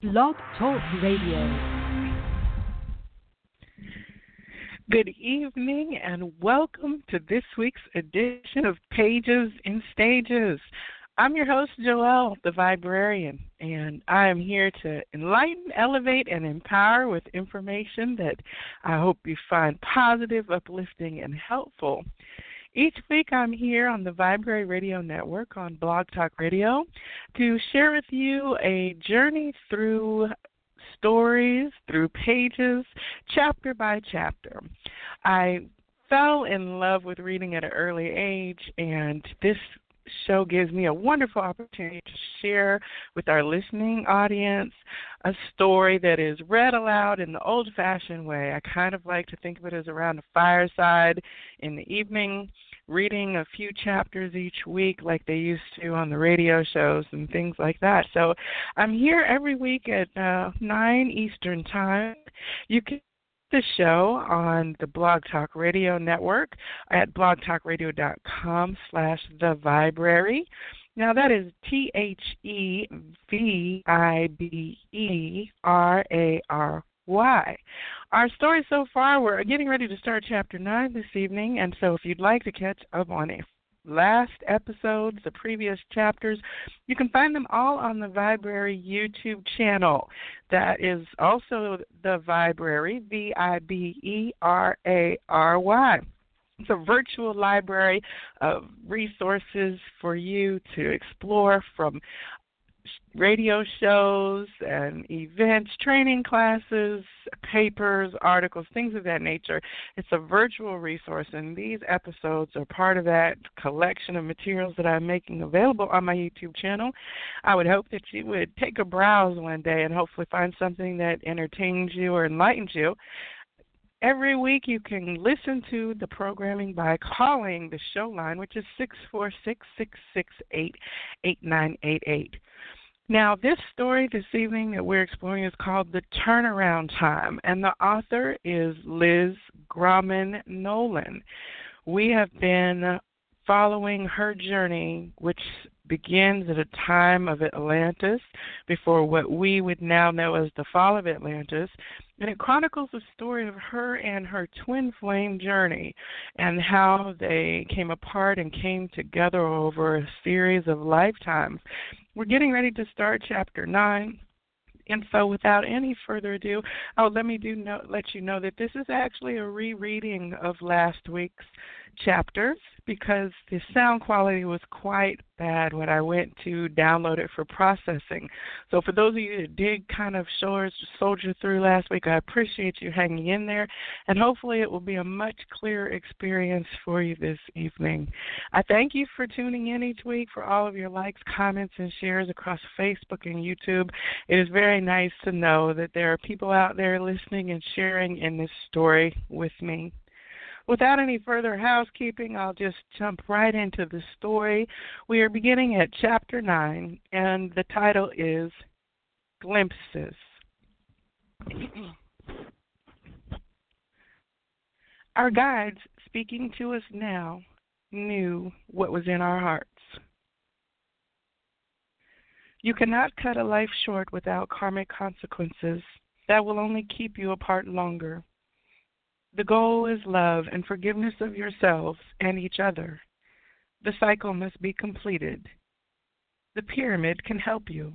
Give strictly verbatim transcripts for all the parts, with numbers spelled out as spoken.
Blog Talk Radio. Good evening and welcome to this week's edition of Pages and Stages. I'm your host, Joelle, the Vibrarian, and I am here to enlighten, elevate, and empower with information that I hope you find positive, uplifting, and helpful. Each week I'm here on the Vibrary Radio Network on Blog Talk Radio to share with you a journey through stories, through pages, chapter by chapter. I fell in love with reading at an early age, and this show gives me a wonderful opportunity to share with our listening audience a story that is read aloud in the old-fashioned way. I kind of like to think of it as around a fireside in the evening, reading a few chapters each week like they used to on the radio shows and things like that. So I'm here every week at uh, nine Eastern Time. You can the show on the Blog Talk Radio Network at blogtalkradio.com slash the Vibrary. Now that is T H E V I B E R A R Y. Our story so far, we're getting ready to start Chapter nine this evening, and so if you'd like to catch up on it, last episodes, the previous chapters, you can find them all on the Vibrary YouTube channel. That is also the Vibrary, V I B E R A R Y. It's a virtual library of resources for you to explore, from radio shows and events, training classes, papers, articles, things of that nature. It's a virtual resource, and these episodes are part of that collection of materials that I'm making available on my YouTube channel. I would hope that you would take a browse one day and hopefully find something that entertains you or enlightens you. Every week you can listen to the programming by calling the show line, which is six four six, six six eight, eight nine eight eight. Now, this story this evening that we're exploring is called The Turnaround Time, and the author is Liz Grauman Nolan. We have been following her journey, which begins at a time of Atlantis, before what we would now know as the fall of Atlantis, and it chronicles the story of her and her twin flame journey and how they came apart and came together over a series of lifetimes. We're getting ready to start Chapter nine. And so without any further ado, oh, let me do know, let you know that this is actually a rereading of last week's chapters because the sound quality was quite bad when I went to download it for processing. So for those of you that did kind of soldier, soldier through last week, I appreciate you hanging in there, and hopefully it will be a much clearer experience for you this evening. I thank you for tuning in each week, for all of your likes, comments, and shares across Facebook and YouTube. It is very nice to know that there are people out there listening and sharing in this story with me. Without any further housekeeping, I'll just jump right into the story. We are beginning at Chapter nine, and the title is Glimpses. Our guides speaking to us now knew what was in our hearts. You cannot cut a life short without karmic consequences. That will only keep you apart longer. The goal is love and forgiveness of yourselves and each other. The cycle must be completed. The pyramid can help you.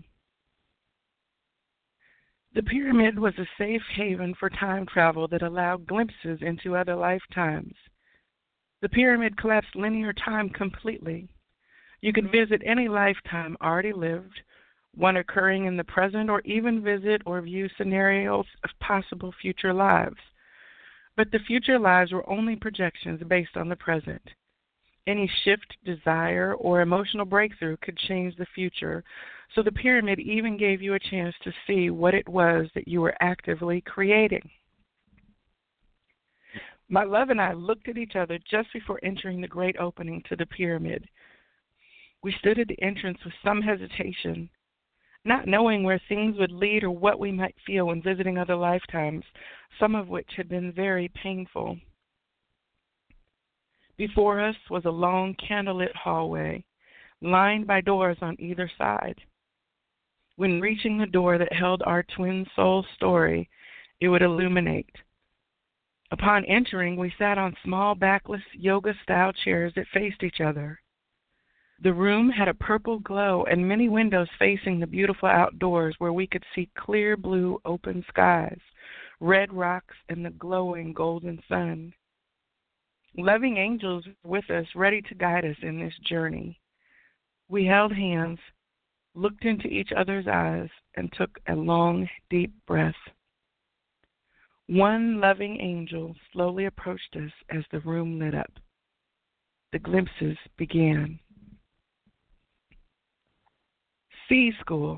The pyramid was a safe haven for time travel that allowed glimpses into other lifetimes. The pyramid collapsed linear time completely. You could visit any lifetime already lived, one occurring in the present, or even visit or view scenarios of possible future lives. But the future lives were only projections based on the present. Any shift, desire, or emotional breakthrough could change the future, so the pyramid even gave you a chance to see what it was that you were actively creating. My love and I looked at each other just before entering the great opening to the pyramid. We stood at the entrance with some hesitation, not knowing where things would lead or what we might feel when visiting other lifetimes, some of which had been very painful. Before us was a long candlelit hallway, lined by doors on either side. When reaching the door that held our twin soul story, it would illuminate. Upon entering, we sat on small backless yoga-style chairs that faced each other. The room had a purple glow and many windows facing the beautiful outdoors where we could see clear blue open skies, red rocks, and the glowing golden sun. Loving angels were with us, ready to guide us in this journey. We held hands, looked into each other's eyes, and took a long, deep breath. One loving angel slowly approached us as the room lit up. The glimpses began. Sea School.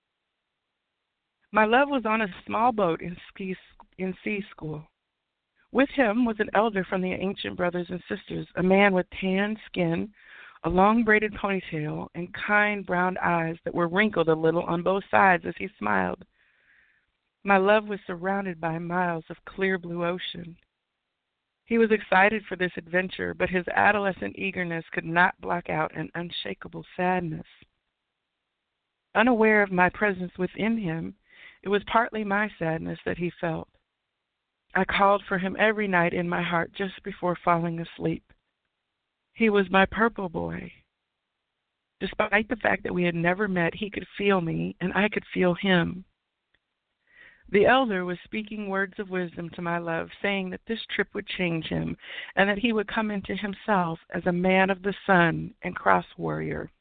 My love was on a small boat in, ski, in Sea School. With him was an elder from the ancient brothers and sisters, a man with tan skin, a long braided ponytail, and kind brown eyes that were wrinkled a little on both sides as he smiled. My love was surrounded by miles of clear blue ocean. He was excited for this adventure, but his adolescent eagerness could not block out an unshakable sadness. Unaware of my presence within him, it was partly my sadness that he felt. I called for him every night in my heart just before falling asleep. He was my purple boy. Despite the fact that we had never met, he could feel me, and I could feel him. The elder was speaking words of wisdom to my love, saying that this trip would change him, and that he would come into himself as a man of the sun and cross warrior.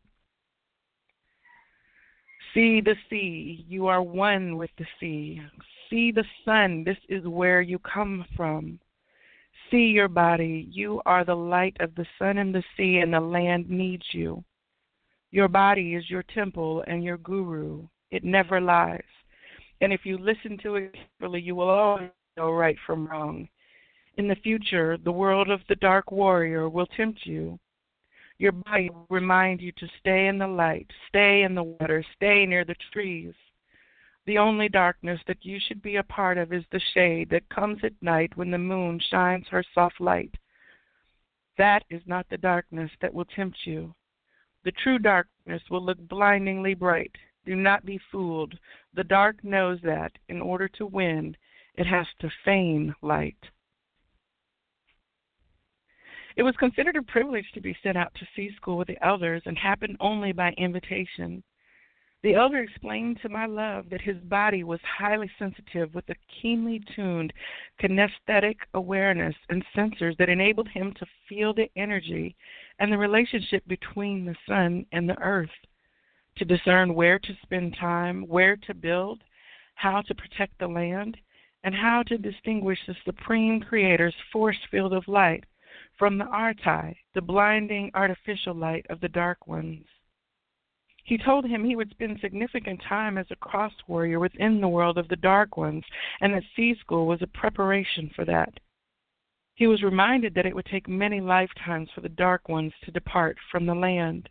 See the sea, you are one with the sea. See the sun, this is where you come from. See your body, you are the light of the sun and the sea, and the land needs you. Your body is your temple and your guru. It never lies. And if you listen to it carefully, you will always know right from wrong. In the future, the world of the dark warrior will tempt you. Your body will remind you to stay in the light, stay in the water, stay near the trees. The only darkness that you should be a part of is the shade that comes at night when the moon shines her soft light. That is not the darkness that will tempt you. The true darkness will look blindingly bright. Do not be fooled. The dark knows that in order to win, it has to feign light. It was considered a privilege to be sent out to sea school with the elders and happened only by invitation. The elder explained to my love that his body was highly sensitive with a keenly tuned kinesthetic awareness and sensors that enabled him to feel the energy and the relationship between the sun and the earth, to discern where to spend time, where to build, how to protect the land, and how to distinguish the Supreme Creator's force field of light from the Artai, the blinding artificial light of the dark ones. He told him he would spend significant time as a cross warrior within the world of the dark ones, and that sea school was a preparation for that. He was reminded that it would take many lifetimes for the dark ones to depart from the land.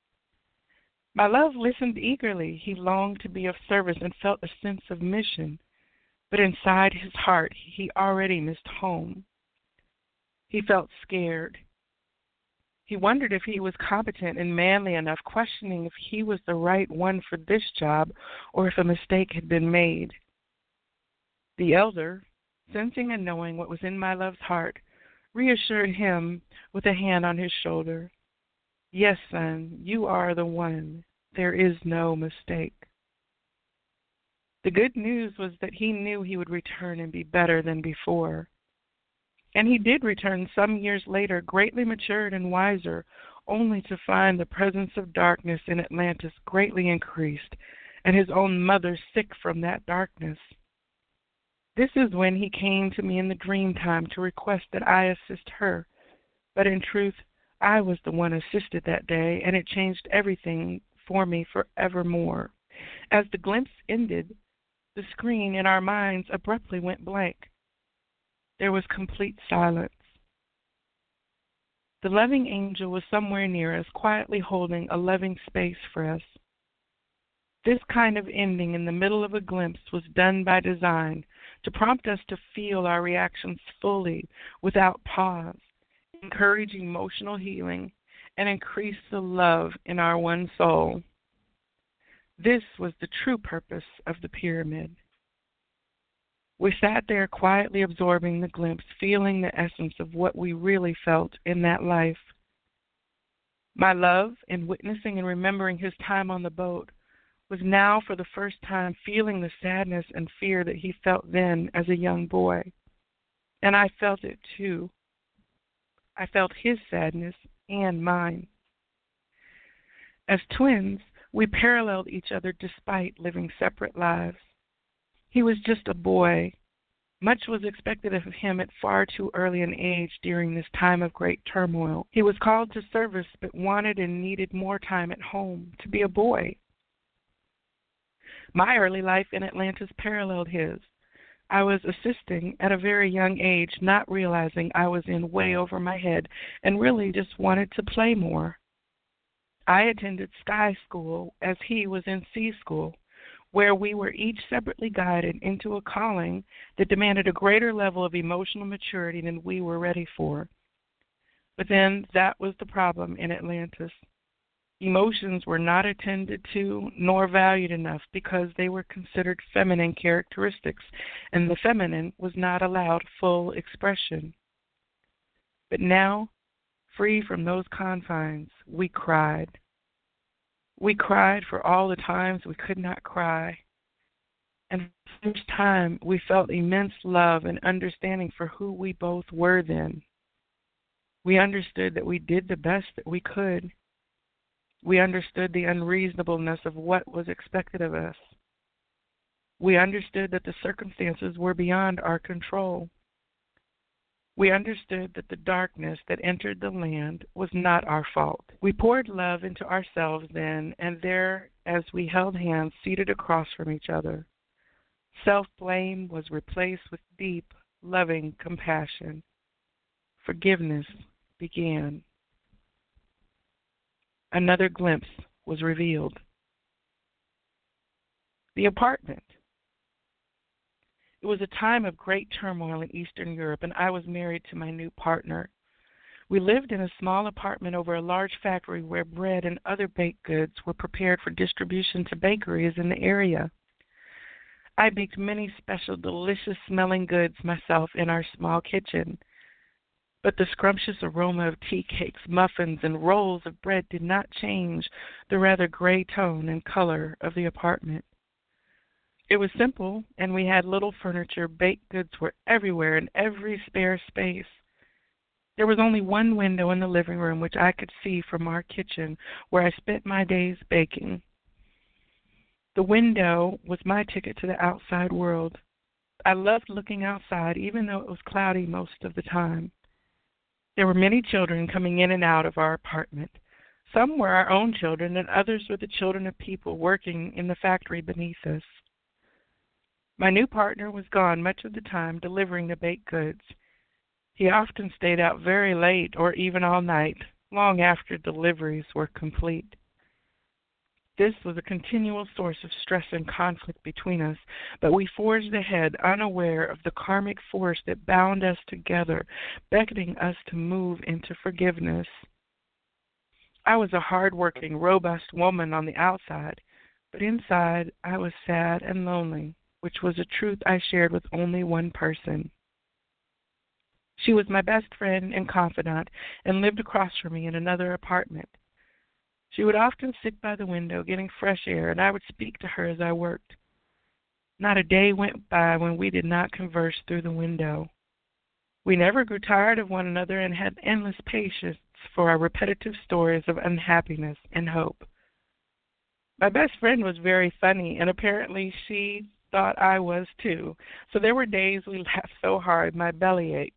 My love listened eagerly. He longed to be of service and felt a sense of mission, but inside his heart he already missed home. He felt scared. He wondered if he was competent and manly enough, questioning if he was the right one for this job or if a mistake had been made. The elder, sensing and knowing what was in my love's heart, reassured him with a hand on his shoulder. Yes, son, you are the one. There is no mistake. The good news was that he knew he would return and be better than before. And he did return some years later, greatly matured and wiser, only to find the presence of darkness in Atlantis greatly increased, and his own mother sick from that darkness. This is when he came to me in the dream time to request that I assist her, but in truth, I was the one assisted that day, and it changed everything for me forevermore. As the glimpse ended, the screen in our minds abruptly went blank. There was complete silence. The loving angel was somewhere near us, quietly holding a loving space for us. This kind of ending in the middle of a glimpse was done by design to prompt us to feel our reactions fully, without pause, encourage emotional healing, and increase the love in our one soul. This was the true purpose of the pyramid. We sat there quietly absorbing the glimpse, feeling the essence of what we really felt in that life. My love in witnessing and remembering his time on the boat was now for the first time feeling the sadness and fear that he felt then as a young boy. And I felt it too. I felt his sadness and mine. As twins, we paralleled each other despite living separate lives. He was just a boy. Much was expected of him at far too early an age during this time of great turmoil. He was called to service but wanted and needed more time at home to be a boy. My early life in Atlantis paralleled his. I was assisting at a very young age, not realizing I was in way over my head and really just wanted to play more. I attended Sky School as he was in Sea School, where we were each separately guided into a calling that demanded a greater level of emotional maturity than we were ready for. But then that was the problem in Atlantis. Emotions were not attended to nor valued enough because they were considered feminine characteristics, and the feminine was not allowed full expression. But now, free from those confines, we cried. We cried for all the times we could not cry. And for the first time, we felt immense love and understanding for who we both were then. We understood that we did the best that we could. We understood the unreasonableness of what was expected of us. We understood that the circumstances were beyond our control. We understood that the darkness that entered the land was not our fault. We poured love into ourselves then and there as we held hands seated across from each other. Self-blame was replaced with deep, loving compassion. Forgiveness began. Another glimpse was revealed. The apartment. It was a time of great turmoil in Eastern Europe, and I was married to my new partner. We lived in a small apartment over a large factory where bread and other baked goods were prepared for distribution to bakeries in the area. I baked many special, delicious-smelling goods myself in our small kitchen. But the scrumptious aroma of tea cakes, muffins, and rolls of bread did not change the rather gray tone and color of the apartment. It was simple, and we had little furniture. Baked goods were everywhere in every spare space. There was only one window in the living room which I could see from our kitchen, where I spent my days baking. The window was my ticket to the outside world. I loved looking outside, even though it was cloudy most of the time. There were many children coming in and out of our apartment. Some were our own children, and others were the children of people working in the factory beneath us. My new partner was gone much of the time delivering the baked goods. He often stayed out very late or even all night, long after deliveries were complete. This was a continual source of stress and conflict between us, but we forged ahead, unaware of the karmic force that bound us together, beckoning us to move into forgiveness. I was a hard-working, robust woman on the outside, but inside I was sad and lonely, which was a truth I shared with only one person. She was my best friend and confidant and lived across from me in another apartment. She would often sit by the window getting fresh air, and I would speak to her as I worked. Not a day went by when we did not converse through the window. We never grew tired of one another and had endless patience for our repetitive stories of unhappiness and hope. My best friend was very funny, and apparently she thought I was too, so there were days we laughed so hard my belly ached.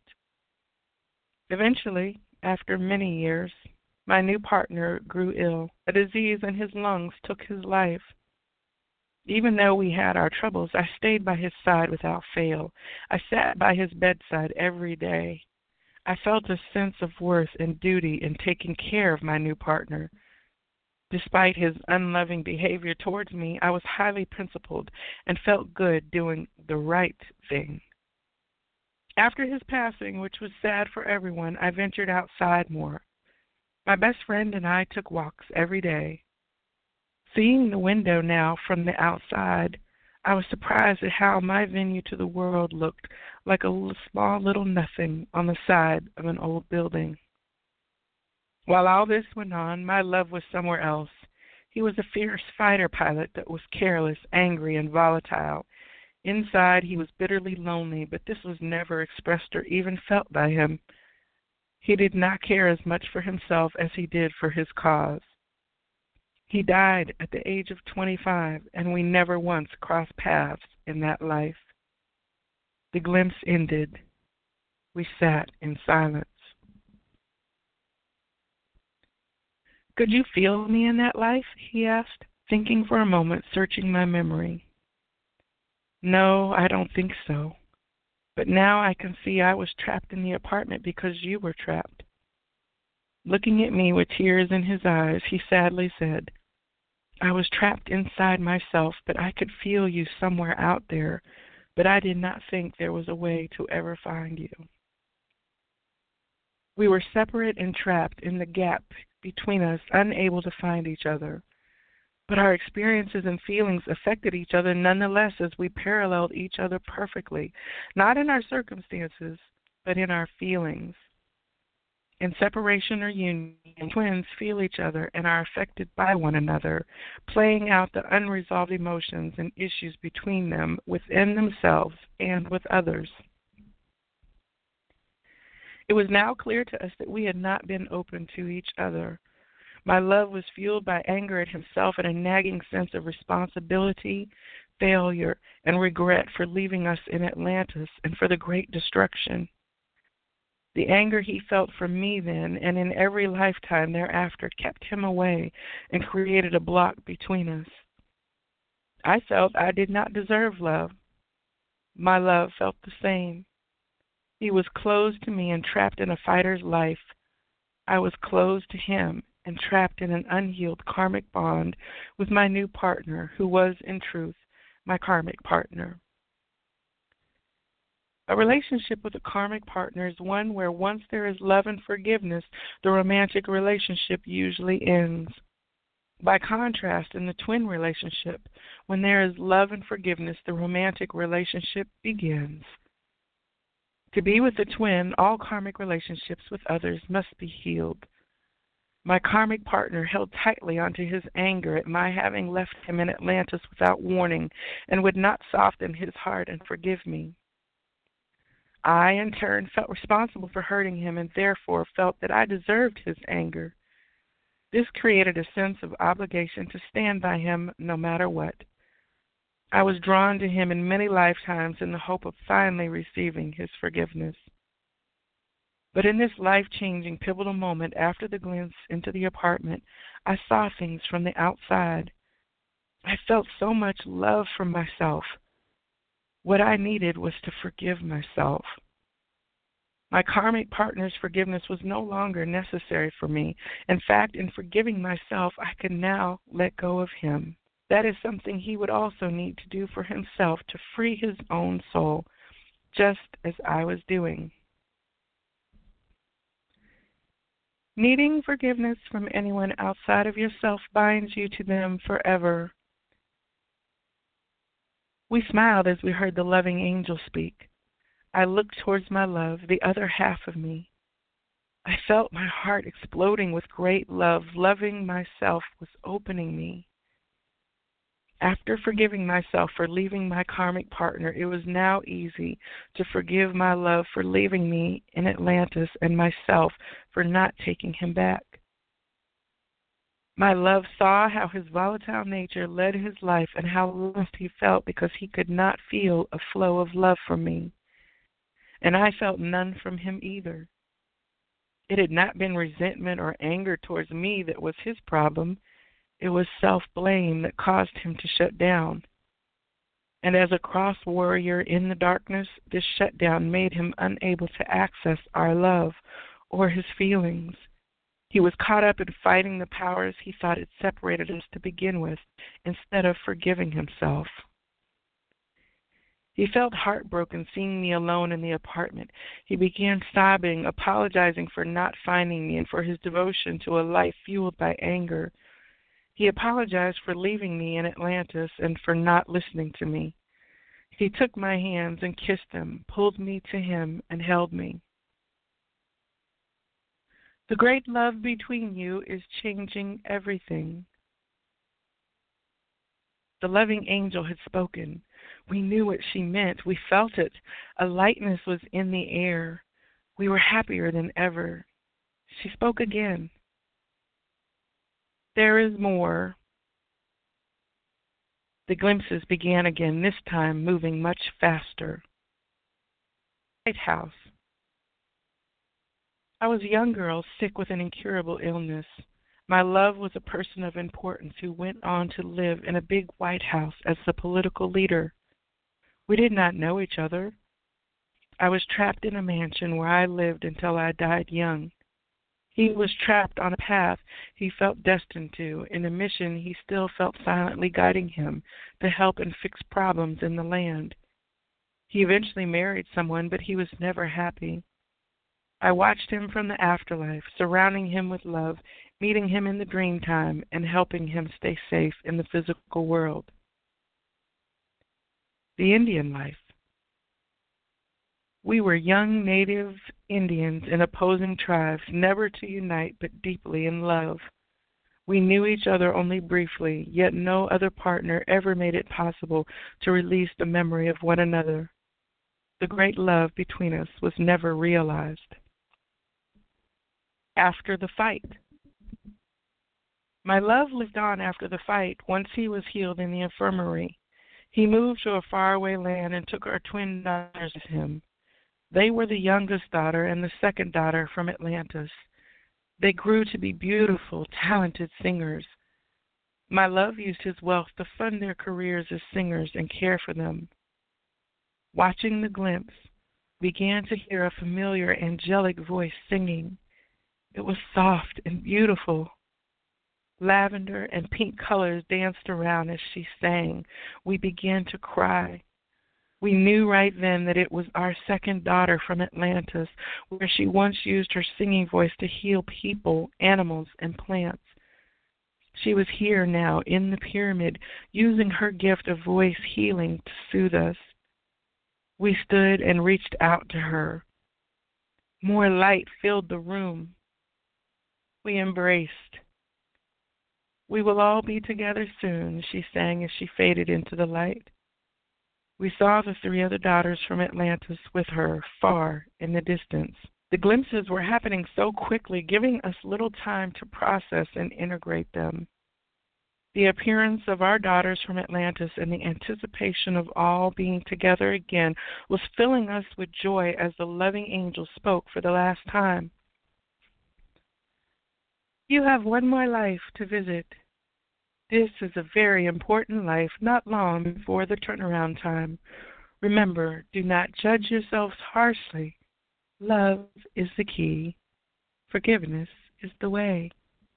Eventually, after many years, my new partner grew ill. A disease in his lungs took his life. Even though we had our troubles, I stayed by his side without fail. I sat by his bedside every day. I felt a sense of worth and duty in taking care of my new partner. Despite his unloving behavior towards me, I was highly principled and felt good doing the right thing. After his passing, which was sad for everyone, I ventured outside more. My best friend and I took walks every day. Seeing the window now from the outside, I was surprised at how my venue to the world looked like a l- small little nothing on the side of an old building. While all this went on, my love was somewhere else. He was a fierce fighter pilot that was careless, angry, and volatile. Inside, he was bitterly lonely, but this was never expressed or even felt by him. He did not care as much for himself as he did for his cause. He died at the age of twenty-five, and we never once crossed paths in that life. The glimpse ended. We sat in silence. Could you feel me in that life? He asked, thinking for a moment, searching my memory. No, I don't think so. But now I can see I was trapped in the apartment because you were trapped. Looking at me with tears in his eyes, he sadly said, I was trapped inside myself, but I could feel you somewhere out there, but I did not think there was a way to ever find you. We were separate and trapped in the gap between us, unable to find each other. But our experiences and feelings affected each other nonetheless as we paralleled each other perfectly, not in our circumstances, but in our feelings. In separation or union, twins feel each other and are affected by one another, playing out the unresolved emotions and issues between them within themselves and with others. It was now clear to us that we had not been open to each other. My love was fueled by anger at himself and a nagging sense of responsibility, failure, and regret for leaving us in Atlantis and for the great destruction. The anger he felt for me then and in every lifetime thereafter kept him away and created a block between us. I felt I did not deserve love. My love felt the same. He was closed to me and trapped in a fighter's life. I was closed to him and trapped in an unhealed karmic bond with my new partner, who was, in truth, my karmic partner. A relationship with a karmic partner is one where once there is love and forgiveness, the romantic relationship usually ends. By contrast, in the twin relationship, when there is love and forgiveness, the romantic relationship begins. To be with a twin, all karmic relationships with others must be healed. My karmic partner held tightly onto his anger at my having left him in Atlantis without warning and would not soften his heart and forgive me. I, in turn, felt responsible for hurting him and therefore felt that I deserved his anger. This created a sense of obligation to stand by him no matter what. I was drawn to him in many lifetimes in the hope of finally receiving his forgiveness. But in this life-changing, pivotal moment after the glimpse into the apartment, I saw things from the outside. I felt so much love for myself. What I needed was to forgive myself. My karmic partner's forgiveness was no longer necessary for me. In fact, in forgiving myself, I could now let go of him. That is something he would also need to do for himself to free his own soul, just as I was doing. Needing forgiveness from anyone outside of yourself binds you to them forever. We smiled as we heard the loving angel speak. I looked towards my love, the other half of me. I felt my heart exploding with great love. Loving myself was opening me. After forgiving myself for leaving my karmic partner, it was now easy to forgive my love for leaving me in Atlantis and myself for not taking him back. My love saw how his volatile nature led his life and how lost he felt because he could not feel a flow of love from me. And I felt none from him either. It had not been resentment or anger towards me that was his problem. It was self-blame that caused him to shut down. And as a cross warrior in the darkness, this shutdown made him unable to access our love or his feelings. He was caught up in fighting the powers he thought had separated us to begin with, instead of forgiving himself. He felt heartbroken seeing me alone in the apartment. He began sobbing, apologizing for not finding me and for his devotion to a life fueled by anger. He apologized for leaving me in Atlantis and for not listening to me. He took my hands and kissed them, pulled me to him, and held me. The great love between you is changing everything. The loving angel had spoken. We knew what she meant. We felt it. A lightness was in the air. We were happier than ever. She spoke again. There is more. The glimpses began again, this time moving much faster. White House. I was a young girl sick with an incurable illness. My love was a person of importance who went on to live in a big White House as the political leader. We did not know each other. I was trapped in a mansion where I lived until I died young. He was trapped on a path he felt destined to, in a mission he still felt silently guiding him to help and fix problems in the land. He eventually married someone, but he was never happy. I watched him from the afterlife, surrounding him with love, meeting him in the dream time, and helping him stay safe in the physical world. The Indian life. We were young native Indians in opposing tribes, never to unite but deeply in love. We knew each other only briefly, yet no other partner ever made it possible to release the memory of one another. The great love between us was never realized. After the fight. My love lived on after the fight, once he was healed in the infirmary. He moved to a faraway land and took our twin daughters with him. They were the youngest daughter and the second daughter from Atlantis. They grew to be beautiful, talented singers. My love used his wealth to fund their careers as singers and care for them. Watching the glimpse, began to hear a familiar angelic voice singing. It was soft and beautiful. Lavender and pink colors danced around as she sang. We began to cry. We knew right then that it was our second daughter from Atlantis, where she once used her singing voice to heal people, animals, and plants. She was here now in the pyramid, using her gift of voice healing to soothe us. We stood and reached out to her. More light filled the room. We embraced. We will all be together soon, she sang as she faded into the light. We saw the three other daughters from Atlantis with her, far in the distance. The glimpses were happening so quickly, giving us little time to process and integrate them. The appearance of our daughters from Atlantis and the anticipation of all being together again was filling us with joy as the loving angel spoke for the last time. You have one more life to visit. This is a very important life, not long before the turnaround time. Remember, do not judge yourselves harshly. Love is the key. Forgiveness is the way.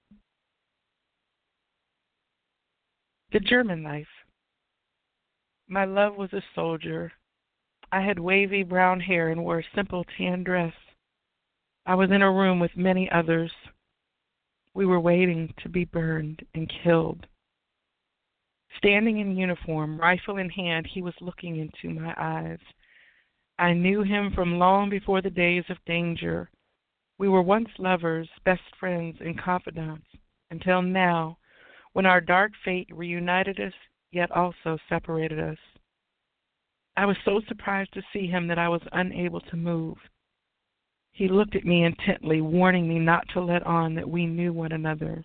The German life. My love was a soldier. I had wavy brown hair and wore a simple tan dress. I was in a room with many others. We were waiting to be burned and killed. Standing in uniform, rifle in hand, he was looking into my eyes. I knew him from long before the days of danger. We were once lovers, best friends, and confidants, until now, when our dark fate reunited us, yet also separated us. I was so surprised to see him that I was unable to move. He looked at me intently, warning me not to let on that we knew one another.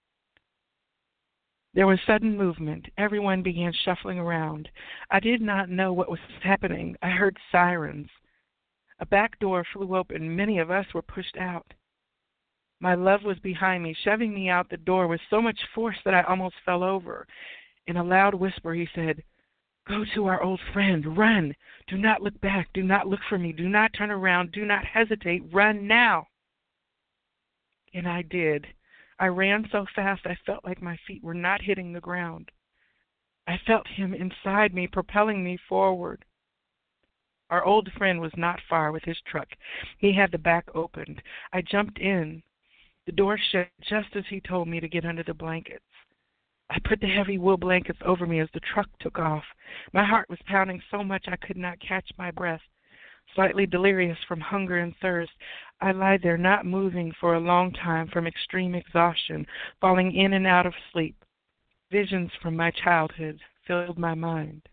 There was sudden movement. Everyone began shuffling around. I did not know what was happening. I heard sirens. A back door flew open. Many of us were pushed out. My love was behind me, shoving me out the door with so much force that I almost fell over. In a loud whisper, he said, "Go to our old friend. Run. Do not look back. Do not look for me. Do not turn around. Do not hesitate. Run now." And I did. I ran so fast I felt like my feet were not hitting the ground. I felt him inside me, propelling me forward. Our old friend was not far with his truck. He had the back opened. I jumped in. The door shut just as he told me to get under the blankets. I put the heavy wool blankets over me as the truck took off. My heart was pounding so much I could not catch my breath. Slightly delirious from hunger and thirst, I lay there not moving for a long time from extreme exhaustion, falling in and out of sleep. Visions from my childhood filled my mind.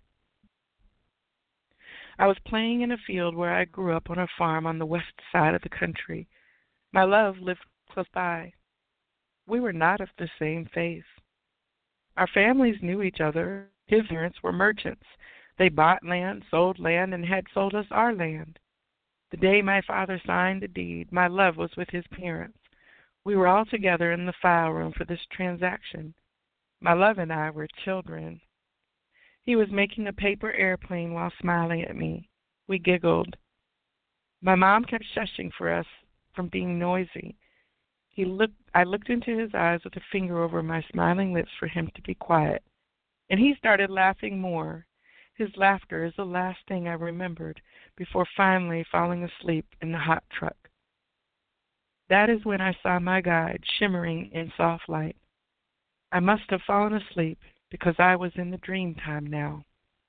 I was playing in a field where I grew up on a farm on the west side of the country. My love lived close by. We were not of the same faith. Our families knew each other. His parents were merchants. They bought land, sold land, and had sold us our land. The day my father signed the deed, my love was with his parents. We were all together in the file room for this transaction. My love and I were children. He was making a paper airplane while smiling at me. We giggled. My mom kept shushing for us from being noisy. He looked. I looked into his eyes with a finger over my smiling lips for him to be quiet, and he started laughing more. His laughter is the last thing I remembered before finally falling asleep in the hot truck. That is when I saw my guide shimmering in soft light. I must have fallen asleep because I was in the dream time now.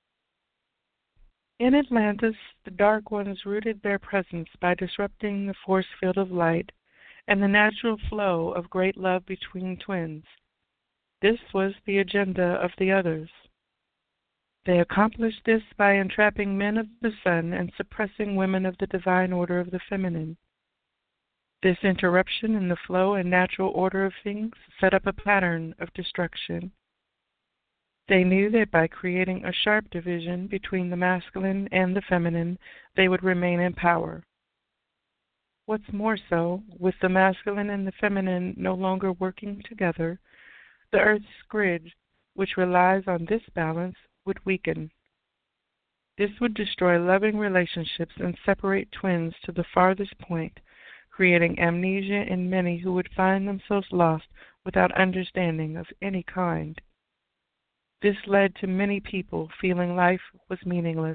In Atlantis, the Dark Ones rooted their presence by disrupting the force field of light and the natural flow of great love between twins. This was the agenda of the others. They accomplished this by entrapping men of the sun and suppressing women of the divine order of the feminine. This interruption in the flow and natural order of things set up a pattern of destruction. They knew that by creating a sharp division between the masculine and the feminine, they would remain in power. What's more so, with the masculine and the feminine no longer working together, the Earth's grid, which relies on this balance, would weaken. This would destroy loving relationships and separate twins to the farthest point, creating amnesia in many who would find themselves lost without understanding of any kind. This led to many people feeling life was meaningless.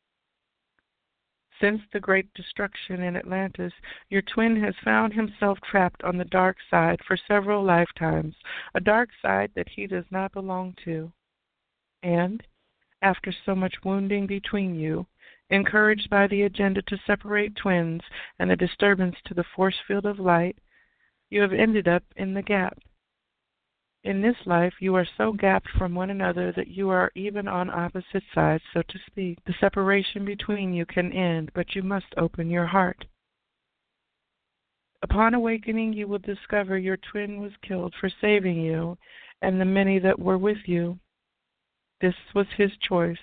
Since the great destruction in Atlantis, your twin has found himself trapped on the dark side for several lifetimes, a dark side that he does not belong to. And, after so much wounding between you, encouraged by the agenda to separate twins and a disturbance to the force field of light, you have ended up in the gap. In this life, you are so gapped from one another that you are even on opposite sides, so to speak. The separation between you can end, but you must open your heart. Upon awakening, you will discover your twin was killed for saving you and the many that were with you. This was his choice.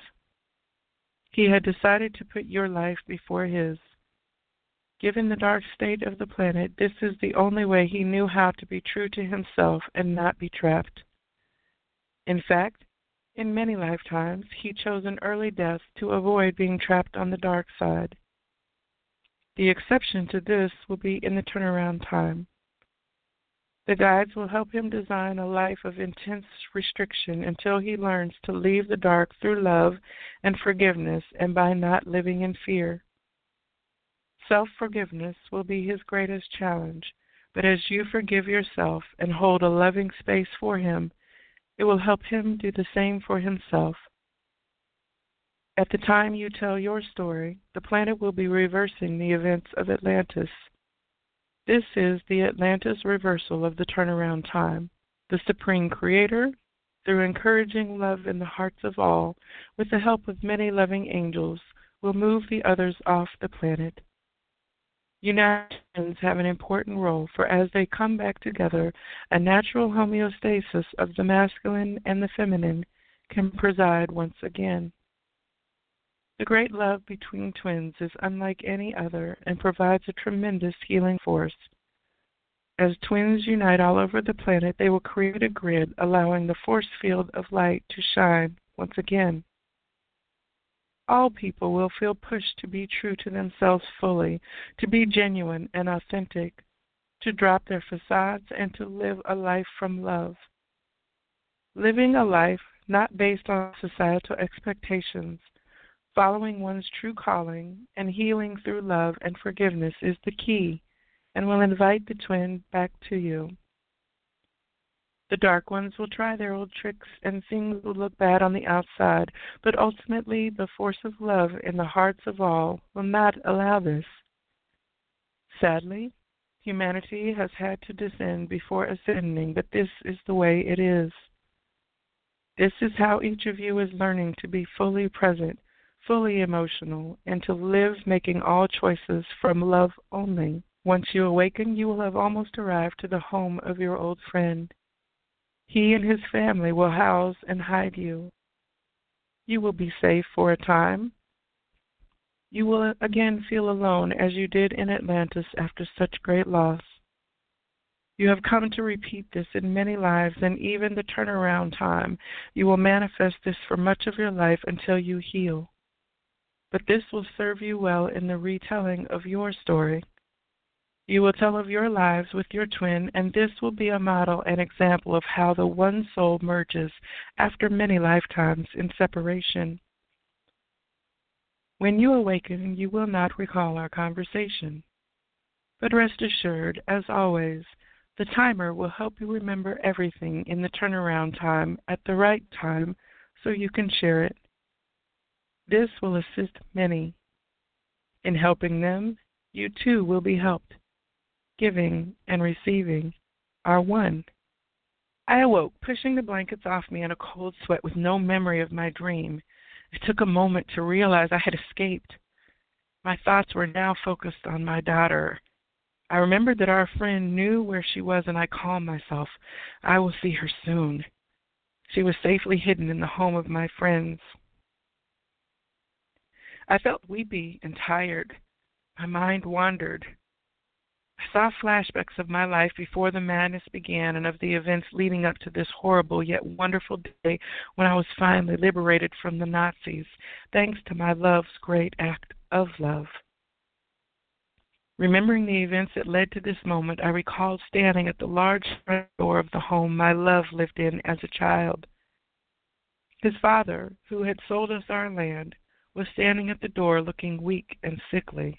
He had decided to put your life before his. Given the dark state of the planet, this is the only way he knew how to be true to himself and not be trapped. In fact, in many lifetimes, he chose an early death to avoid being trapped on the dark side. The exception to this will be in the turnaround time. The guides will help him design a life of intense restriction until he learns to leave the dark through love and forgiveness and by not living in fear. Self-forgiveness will be his greatest challenge, but as you forgive yourself and hold a loving space for him, it will help him do the same for himself. At the time you tell your story, the planet will be reversing the events of Atlantis. This is the Atlantis reversal of the turnaround time. The Supreme Creator, through encouraging love in the hearts of all, with the help of many loving angels, will move the others off the planet. United twins have an important role, for as they come back together, a natural homeostasis of the masculine and the feminine can preside once again. The great love between twins is unlike any other and provides a tremendous healing force. As twins unite all over the planet, they will create a grid allowing the force field of light to shine once again. All people will feel pushed to be true to themselves fully, to be genuine and authentic, to drop their facades and to live a life from love. Living a life not based on societal expectations, following one's true calling, and healing through love and forgiveness is the key, and will invite the twin back to you. The dark ones will try their old tricks, and things will look bad on the outside, but ultimately the force of love in the hearts of all will not allow this. Sadly, humanity has had to descend before ascending, but this is the way it is. This is how each of you is learning to be fully present, fully emotional, and to live making all choices from love only. Once you awaken, you will have almost arrived to the home of your old friend. He and his family will house and hide you. You will be safe for a time. You will again feel alone as you did in Atlantis after such great loss. You have come to repeat this in many lives, and even the turnaround time. You will manifest this for much of your life until you heal. But this will serve you well in the retelling of your story. You will tell of your lives with your twin, and this will be a model and example of how the one soul merges after many lifetimes in separation. When you awaken, you will not recall our conversation. But rest assured, as always, the timer will help you remember everything in the turnaround time at the right time so you can share it. This will assist many. In helping them, you too will be helped. Giving and receiving are one. I awoke, pushing the blankets off me in a cold sweat with no memory of my dream. It took a moment to realize I had escaped. My thoughts were now focused on my daughter. I remembered that our friend knew where she was, and I calmed myself. I will see her soon. She was safely hidden in the home of my friends. I felt weepy and tired. My mind wandered. I saw flashbacks of my life before the madness began and of the events leading up to this horrible yet wonderful day when I was finally liberated from the Nazis, thanks to my love's great act of love. Remembering the events that led to this moment, I recalled standing at the large front door of the home my love lived in as a child. His father, who had sold us our land, was standing at the door looking weak and sickly.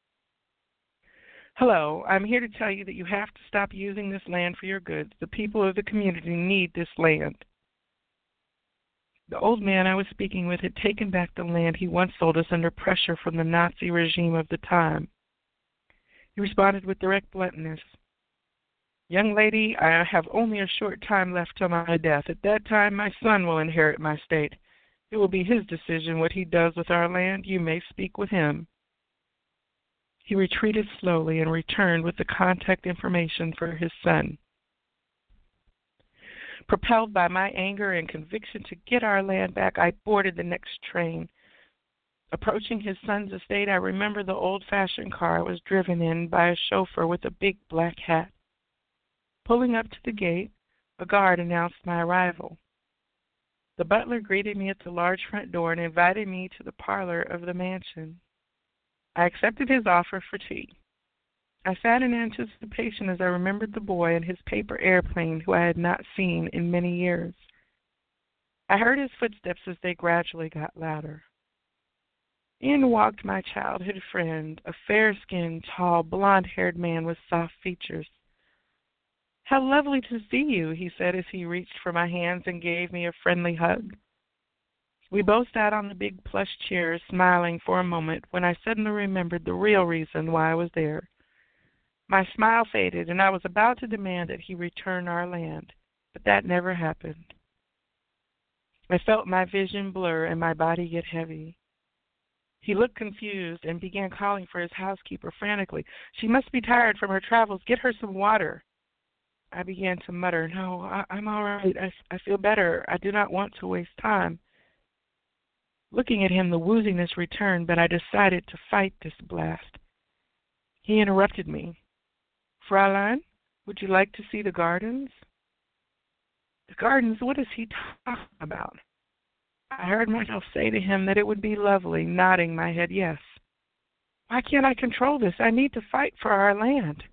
Hello, I'm here to tell you that you have to stop using this land for your goods. The people of the community need this land. The old man I was speaking with had taken back the land he once sold us under pressure from the Nazi regime of the time. He responded with direct bluntness. Young lady, I have only a short time left till my death. At that time, my son will inherit my state. It will be his decision what he does with our land. You may speak with him. He retreated slowly and returned with the contact information for his son. Propelled by my anger and conviction to get our land back, I boarded the next train. Approaching his son's estate, I remember the old-fashioned car I was driven in by a chauffeur with a big black hat. Pulling up to the gate, a guard announced my arrival. The butler greeted me at the large front door and invited me to the parlor of the mansion. I accepted his offer for tea. I sat in anticipation as I remembered the boy and his paper airplane who I had not seen in many years. I heard his footsteps as they gradually got louder. In walked my childhood friend, a fair-skinned, tall, blonde-haired man with soft features. How lovely to see you, he said as he reached for my hands and gave me a friendly hug. We both sat on the big plush chairs, smiling for a moment, when I suddenly remembered the real reason why I was there. My smile faded, and I was about to demand that he return our land, but that never happened. I felt my vision blur and my body get heavy. He looked confused and began calling for his housekeeper frantically. She must be tired from her travels. Get her some water. I began to mutter, no, I, I'm all right. I, I feel better. I do not want to waste time. Looking at him, the wooziness returned, but I decided to fight this blast. He interrupted me. Fräulein, would you like to see the gardens? The gardens? What is he talking about? I heard myself say to him that it would be lovely, nodding my head yes. Why can't I control this? I need to fight for our land.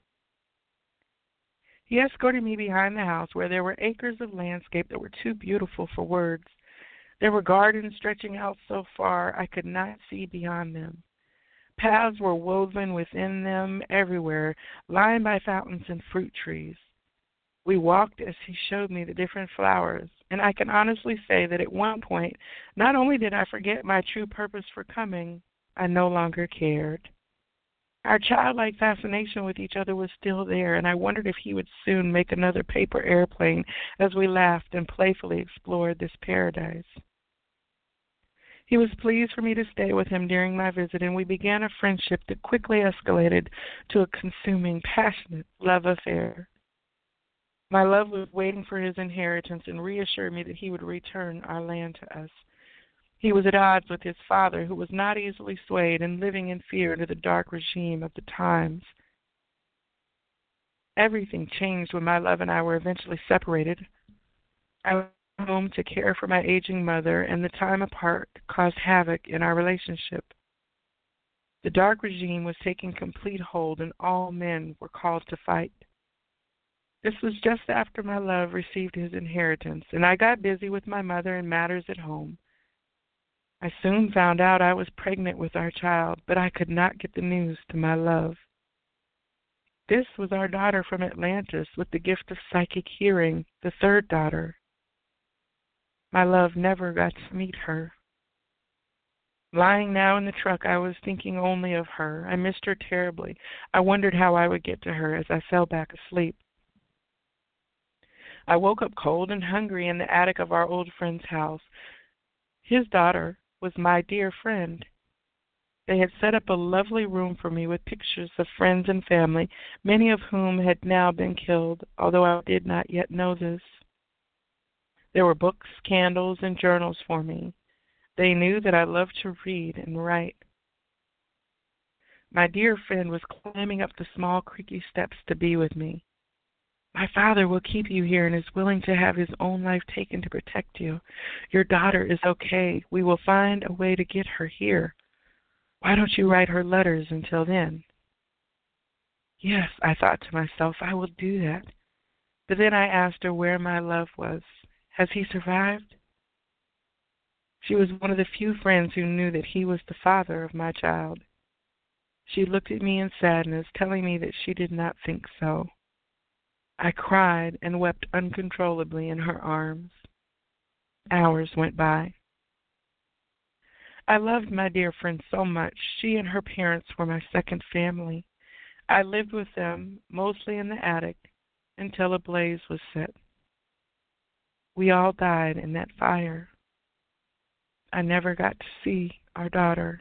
He escorted me behind the house where there were acres of landscape that were too beautiful for words. There were gardens stretching out so far I could not see beyond them. Paths were woven within them everywhere, lined by fountains and fruit trees. We walked as he showed me the different flowers, and I can honestly say that at one point, not only did I forget my true purpose for coming, I no longer cared. Our childlike fascination with each other was still there, and I wondered if he would soon make another paper airplane as we laughed and playfully explored this paradise. He was pleased for me to stay with him during my visit, and we began a friendship that quickly escalated to a consuming, passionate love affair. My love was waiting for his inheritance and reassured me that he would return our land to us. He was at odds with his father, who was not easily swayed and living in fear under the dark regime of the times. Everything changed when my love and I were eventually separated. I went home to care for my aging mother, and the time apart caused havoc in our relationship. The dark regime was taking complete hold, and all men were called to fight. This was just after my love received his inheritance, and I got busy with my mother and matters at home. I soon found out I was pregnant with our child, but I could not get the news to my love. This was our daughter from Atlantis with the gift of psychic hearing, the third daughter. My love never got to meet her. Lying now in the truck, I was thinking only of her. I missed her terribly. I wondered how I would get to her as I fell back asleep. I woke up cold and hungry in the attic of our old friend's house. His daughter was my dear friend. They had set up a lovely room for me with pictures of friends and family, many of whom had now been killed, although I did not yet know this. There were books, candles, and journals for me. They knew that I loved to read and write. My dear friend was climbing up the small creaky steps to be with me. My father will keep you here and is willing to have his own life taken to protect you. Your daughter is okay. We will find a way to get her here. Why don't you write her letters until then? Yes, I thought to myself, I will do that. But then I asked her where my love was. Has he survived? She was one of the few friends who knew that he was the father of my child. She looked at me in sadness, telling me that she did not think so. I cried and wept uncontrollably in her arms. Hours went by. I loved my dear friend so much. She and her parents were my second family. I lived with them, mostly in the attic, until a blaze was set. We all died in that fire. I never got to see our daughter.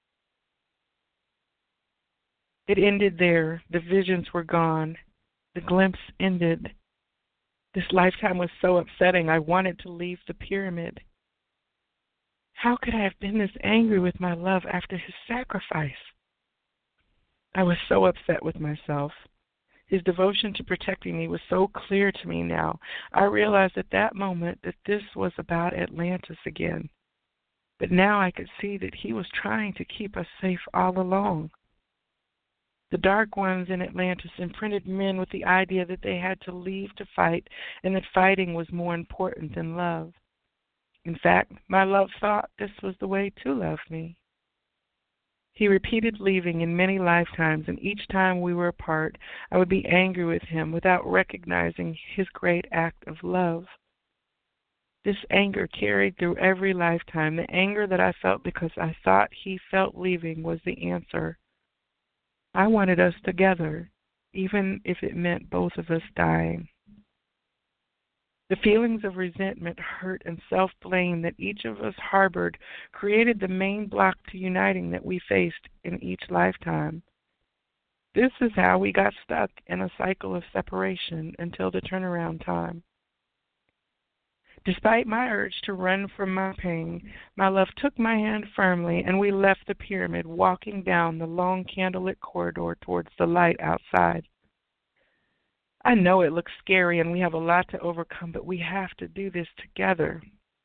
It ended there. The visions were gone. The glimpse ended. This lifetime was so upsetting, I wanted to leave the pyramid. How could I have been this angry with my love after his sacrifice? I was so upset with myself. His devotion to protecting me was so clear to me now. I realized at that moment that this was about Atlantis again. But now I could see that he was trying to keep us safe all along. The Dark Ones in Atlantis imprinted men with the idea that they had to leave to fight and that fighting was more important than love. In fact, my love thought this was the way to love me. He repeated leaving in many lifetimes, and each time we were apart, I would be angry with him without recognizing his great act of love. This anger carried through every lifetime. The anger that I felt because I thought he felt leaving was the answer. I wanted us together, even if it meant both of us dying. The feelings of resentment, hurt, and self-blame that each of us harbored created the main block to uniting that we faced in each lifetime. This is how we got stuck in a cycle of separation until the turnaround time. Despite my urge to run from my pain, my love took my hand firmly, and we left the pyramid, walking down the long candlelit corridor towards the light outside. I know it looks scary and we have a lot to overcome, but we have to do this together.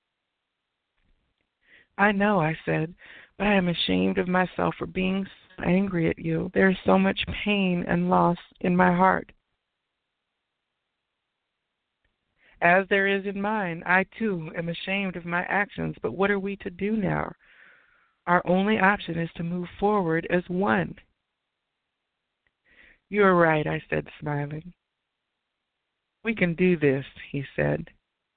I know, I said, but I am ashamed of myself for being so angry at you. There is so much pain and loss in my heart. As there is in mine, I too am ashamed of my actions, but what are we to do now? Our only option is to move forward as one. You are right, I said, smiling. We can do this, he said.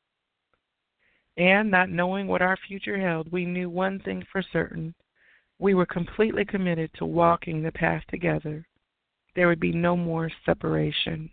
And not knowing what our future held, we knew one thing for certain. We were completely committed to walking the path together. There would be no more separation.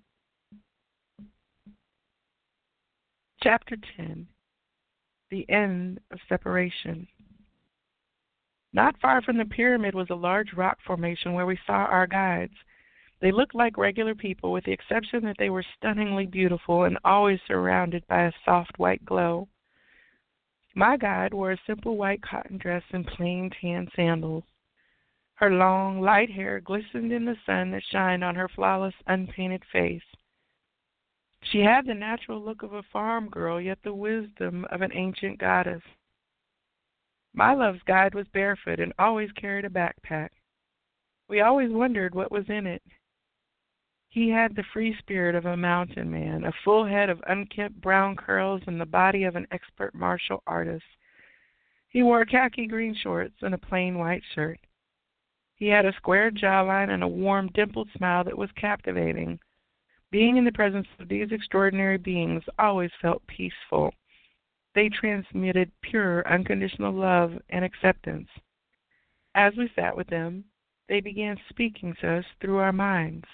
Chapter ten. The End of Separation. Not far from the pyramid was a large rock formation where we saw our guides. They looked like regular people, with the exception that they were stunningly beautiful and always surrounded by a soft white glow. My guide wore a simple white cotton dress and plain tan sandals. Her long, light hair glistened in the sun that shined on her flawless, unpainted face. She had the natural look of a farm girl, yet the wisdom of an ancient goddess. My love's guide was barefoot and always carried a backpack. We always wondered what was in it. He had the free spirit of a mountain man, a full head of unkempt brown curls, and the body of an expert martial artist. He wore khaki green shorts and a plain white shirt. He had a square jawline and a warm, dimpled smile that was captivating. Being in the presence of these extraordinary beings always felt peaceful. They transmitted pure, unconditional love and acceptance. As we sat with them, they began speaking to us through our minds.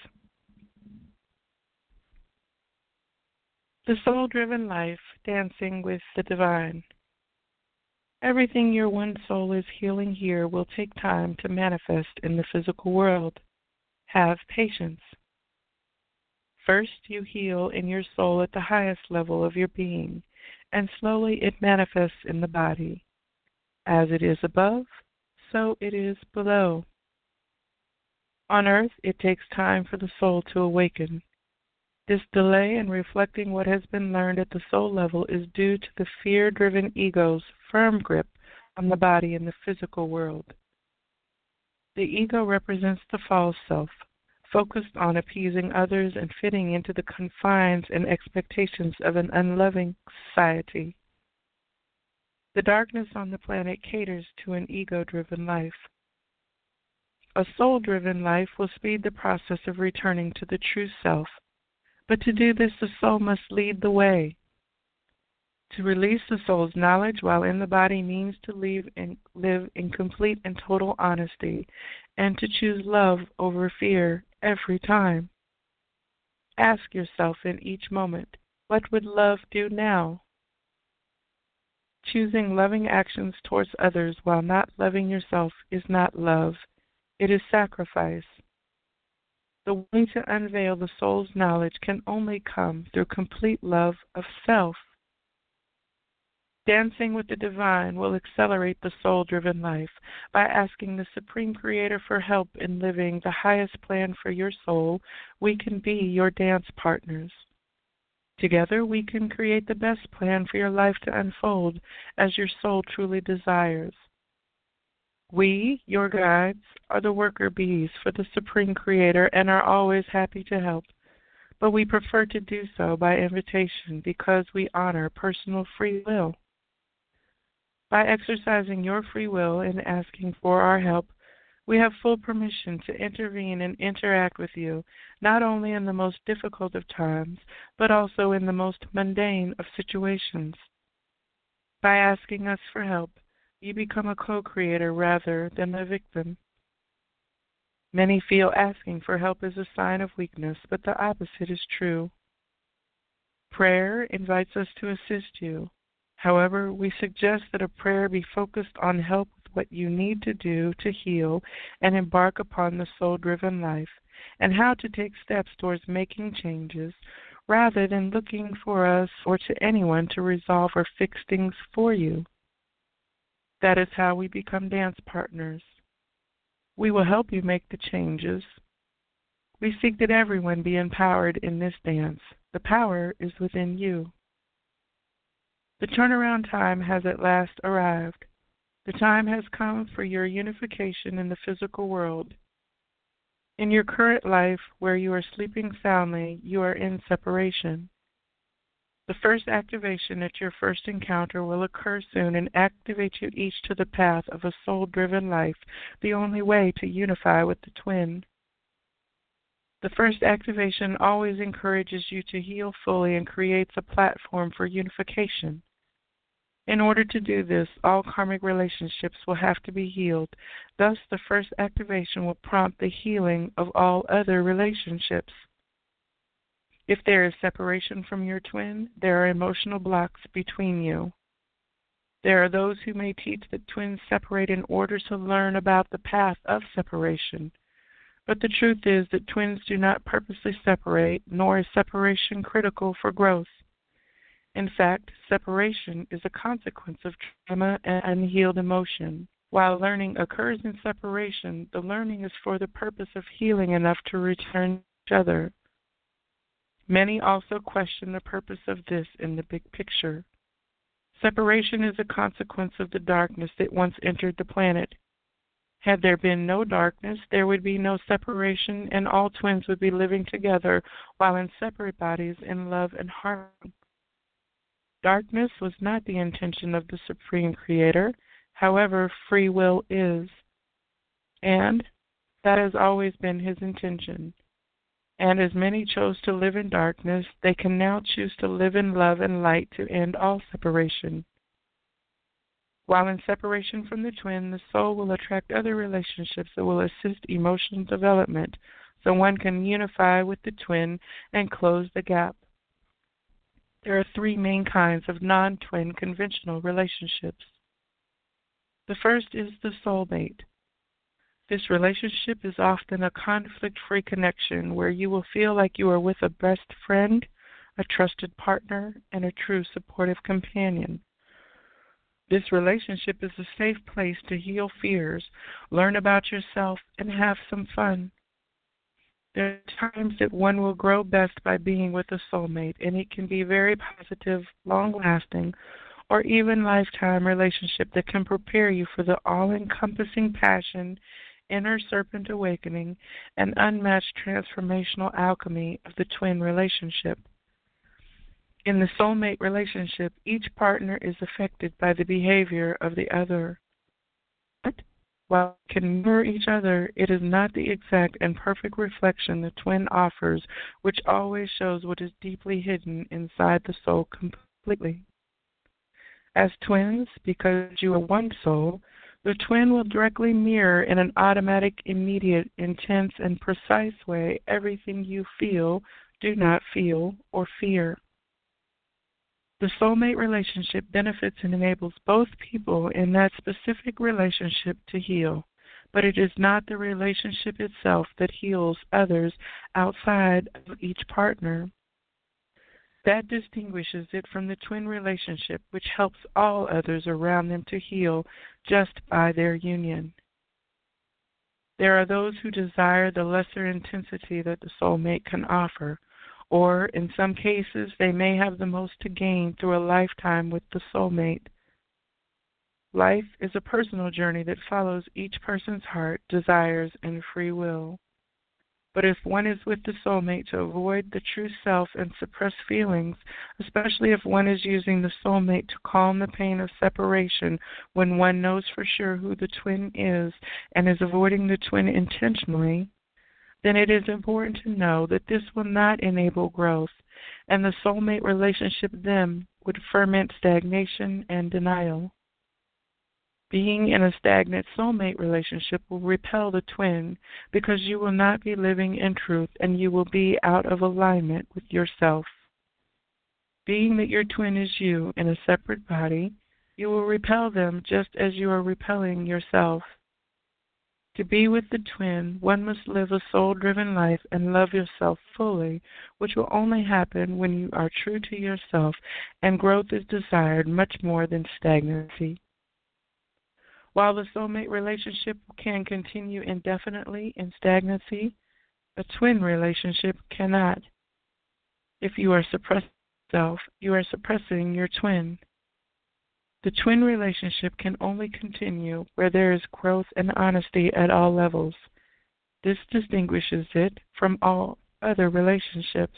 The soul-driven life, dancing with the divine. Everything your one soul is healing here will take time to manifest in the physical world. Have patience. First, you heal in your soul at the highest level of your being, and slowly it manifests in the body. As it is above, so it is below. On earth, it takes time for the soul to awaken. This delay in reflecting what has been learned at the soul level is due to the fear-driven ego's firm grip on the body in the physical world. The ego represents the false self, focused on appeasing others and fitting into the confines and expectations of an unloving society. The darkness on the planet caters to an ego-driven life. A soul-driven life will speed the process of returning to the true self. But to do this, the soul must lead the way. To release the soul's knowledge while in the body means to live in, live in complete and total honesty, and to choose love over fear every time. Ask yourself in each moment, what would love do now? Choosing loving actions towards others while not loving yourself is not love. It is sacrifice. The way to unveil the soul's knowledge can only come through complete love of self. Dancing with the divine will accelerate the soul-driven life by asking the Supreme Creator for help in living the highest plan for your soul. We can be your dance partners. Together, we can create the best plan for your life to unfold as your soul truly desires. We, your guides, are the worker bees for the Supreme Creator and are always happy to help, but we prefer to do so by invitation because we honor personal free will. By exercising your free will and asking for our help, we have full permission to intervene and interact with you, not only in the most difficult of times, but also in the most mundane of situations. By asking us for help, you become a co-creator rather than a victim. Many feel asking for help is a sign of weakness, but the opposite is true. Prayer invites us to assist you. However, we suggest that a prayer be focused on help with what you need to do to heal and embark upon the soul-driven life, and how to take steps towards making changes, rather than looking for us or to anyone to resolve or fix things for you. That is how we become dance partners. We will help you make the changes. We seek that everyone be empowered in this dance. The power is within you. The turnaround time has at last arrived. The time has come for your unification in the physical world. In your current life, where you are sleeping soundly, you are in separation. The first activation at your first encounter will occur soon and activate you each to the path of a soul-driven life, the only way to unify with the twin. The first activation always encourages you to heal fully and creates a platform for unification. In order to do this, all karmic relationships will have to be healed. Thus, the first activation will prompt the healing of all other relationships. If there is separation from your twin, there are emotional blocks between you. There are those who may teach that twins separate in order to learn about the path of separation. But the truth is that twins do not purposely separate, nor is separation critical for growth. In fact, separation is a consequence of trauma and unhealed emotion. While learning occurs in separation, the learning is for the purpose of healing enough to return to each other. Many also question the purpose of this in the big picture. Separation is a consequence of the darkness that once entered the planet. Had there been no darkness, there would be no separation, and all twins would be living together while in separate bodies in love and harmony. Darkness was not the intention of the Supreme Creator. However, free will is. And that has always been His intention. And as many chose to live in darkness, they can now choose to live in love and light to end all separation. While in separation from the twin, the soul will attract other relationships that will assist emotional development, so one can unify with the twin and close the gap. There are three main kinds of non-twin conventional relationships. The first is the soulmate. This relationship is often a conflict-free connection where you will feel like you are with a best friend, a trusted partner, and a true supportive companion. This relationship is a safe place to heal fears, learn about yourself, and have some fun. There are times that one will grow best by being with a soulmate, and it can be a very positive, long-lasting, or even lifetime relationship that can prepare you for the all-encompassing passion, inner serpent awakening, and unmatched transformational alchemy of the twin relationship. In the soulmate relationship, each partner is affected by the behavior of the other. But while they can mirror each other, it is not the exact and perfect reflection the twin offers, which always shows what is deeply hidden inside the soul completely. As twins, because you are one soul, the twin will directly mirror in an automatic, immediate, intense, and precise way everything you feel, do not feel, or fear. The soulmate relationship benefits and enables both people in that specific relationship to heal, but it is not the relationship itself that heals others outside of each partner. That distinguishes it from the twin relationship, which helps all others around them to heal just by their union. There are those who desire the lesser intensity that the soulmate can offer, or in some cases they may have the most to gain through a lifetime with the soulmate. Life is a personal journey that follows each person's heart, desires, and free will. But if one is with the soulmate to avoid the true self and suppress feelings, especially if one is using the soulmate to calm the pain of separation when one knows for sure who the twin is and is avoiding the twin intentionally, then it is important to know that this will not enable growth, and the soulmate relationship then would ferment stagnation and denial. Being in a stagnant soulmate relationship will repel the twin because you will not be living in truth and you will be out of alignment with yourself. Being that your twin is you in a separate body, you will repel them just as you are repelling yourself. To be with the twin, one must live a soul-driven life and love yourself fully, which will only happen when you are true to yourself and growth is desired much more than stagnancy. While the soulmate relationship can continue indefinitely in stagnancy, a twin relationship cannot. If you are suppressing yourself, you are suppressing your twin. The twin relationship can only continue where there is growth and honesty at all levels. This distinguishes it from all other relationships.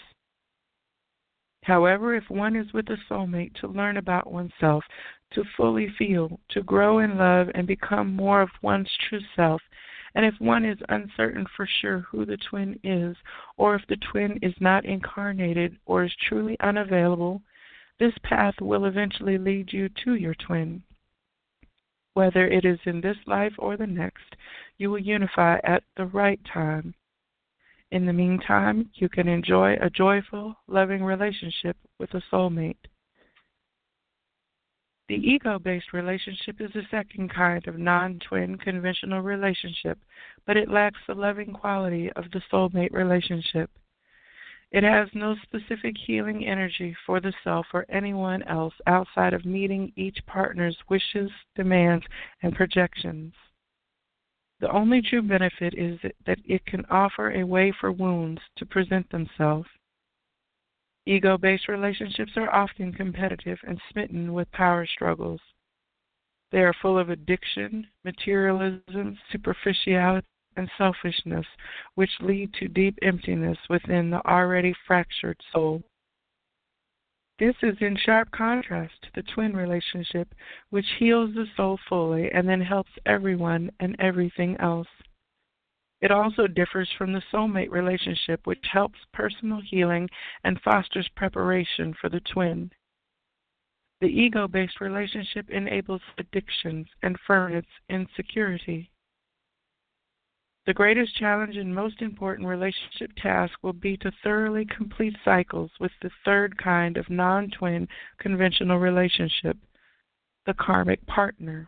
However, if one is with a soulmate to learn about oneself, to fully feel, to grow in love and become more of one's true self, And if one is uncertain for sure who the twin is, or if the twin is not incarnated or is truly unavailable, this path will eventually lead you to your twin. Whether it is in this life or the next, you will unify at the right time. In the meantime, you can enjoy a joyful, loving relationship with a soulmate. The ego-based relationship is the second kind of non-twin conventional relationship, but it lacks the loving quality of the soulmate relationship. It has no specific healing energy for the self or anyone else outside of meeting each partner's wishes, demands, and projections. The only true benefit is that it can offer a way for wounds to present themselves. Ego-based relationships are often competitive and smitten with power struggles. They are full of addiction, materialism, superficiality, and selfishness, which lead to deep emptiness within the already fractured soul. This is in sharp contrast to the twin relationship, which heals the soul fully and then helps everyone and everything else. It also differs from the soulmate relationship, which helps personal healing and fosters preparation for the twin. The ego-based relationship enables addictions and furthers insecurity. The greatest challenge and most important relationship task will be to thoroughly complete cycles with the third kind of non-twin conventional relationship, the karmic partner.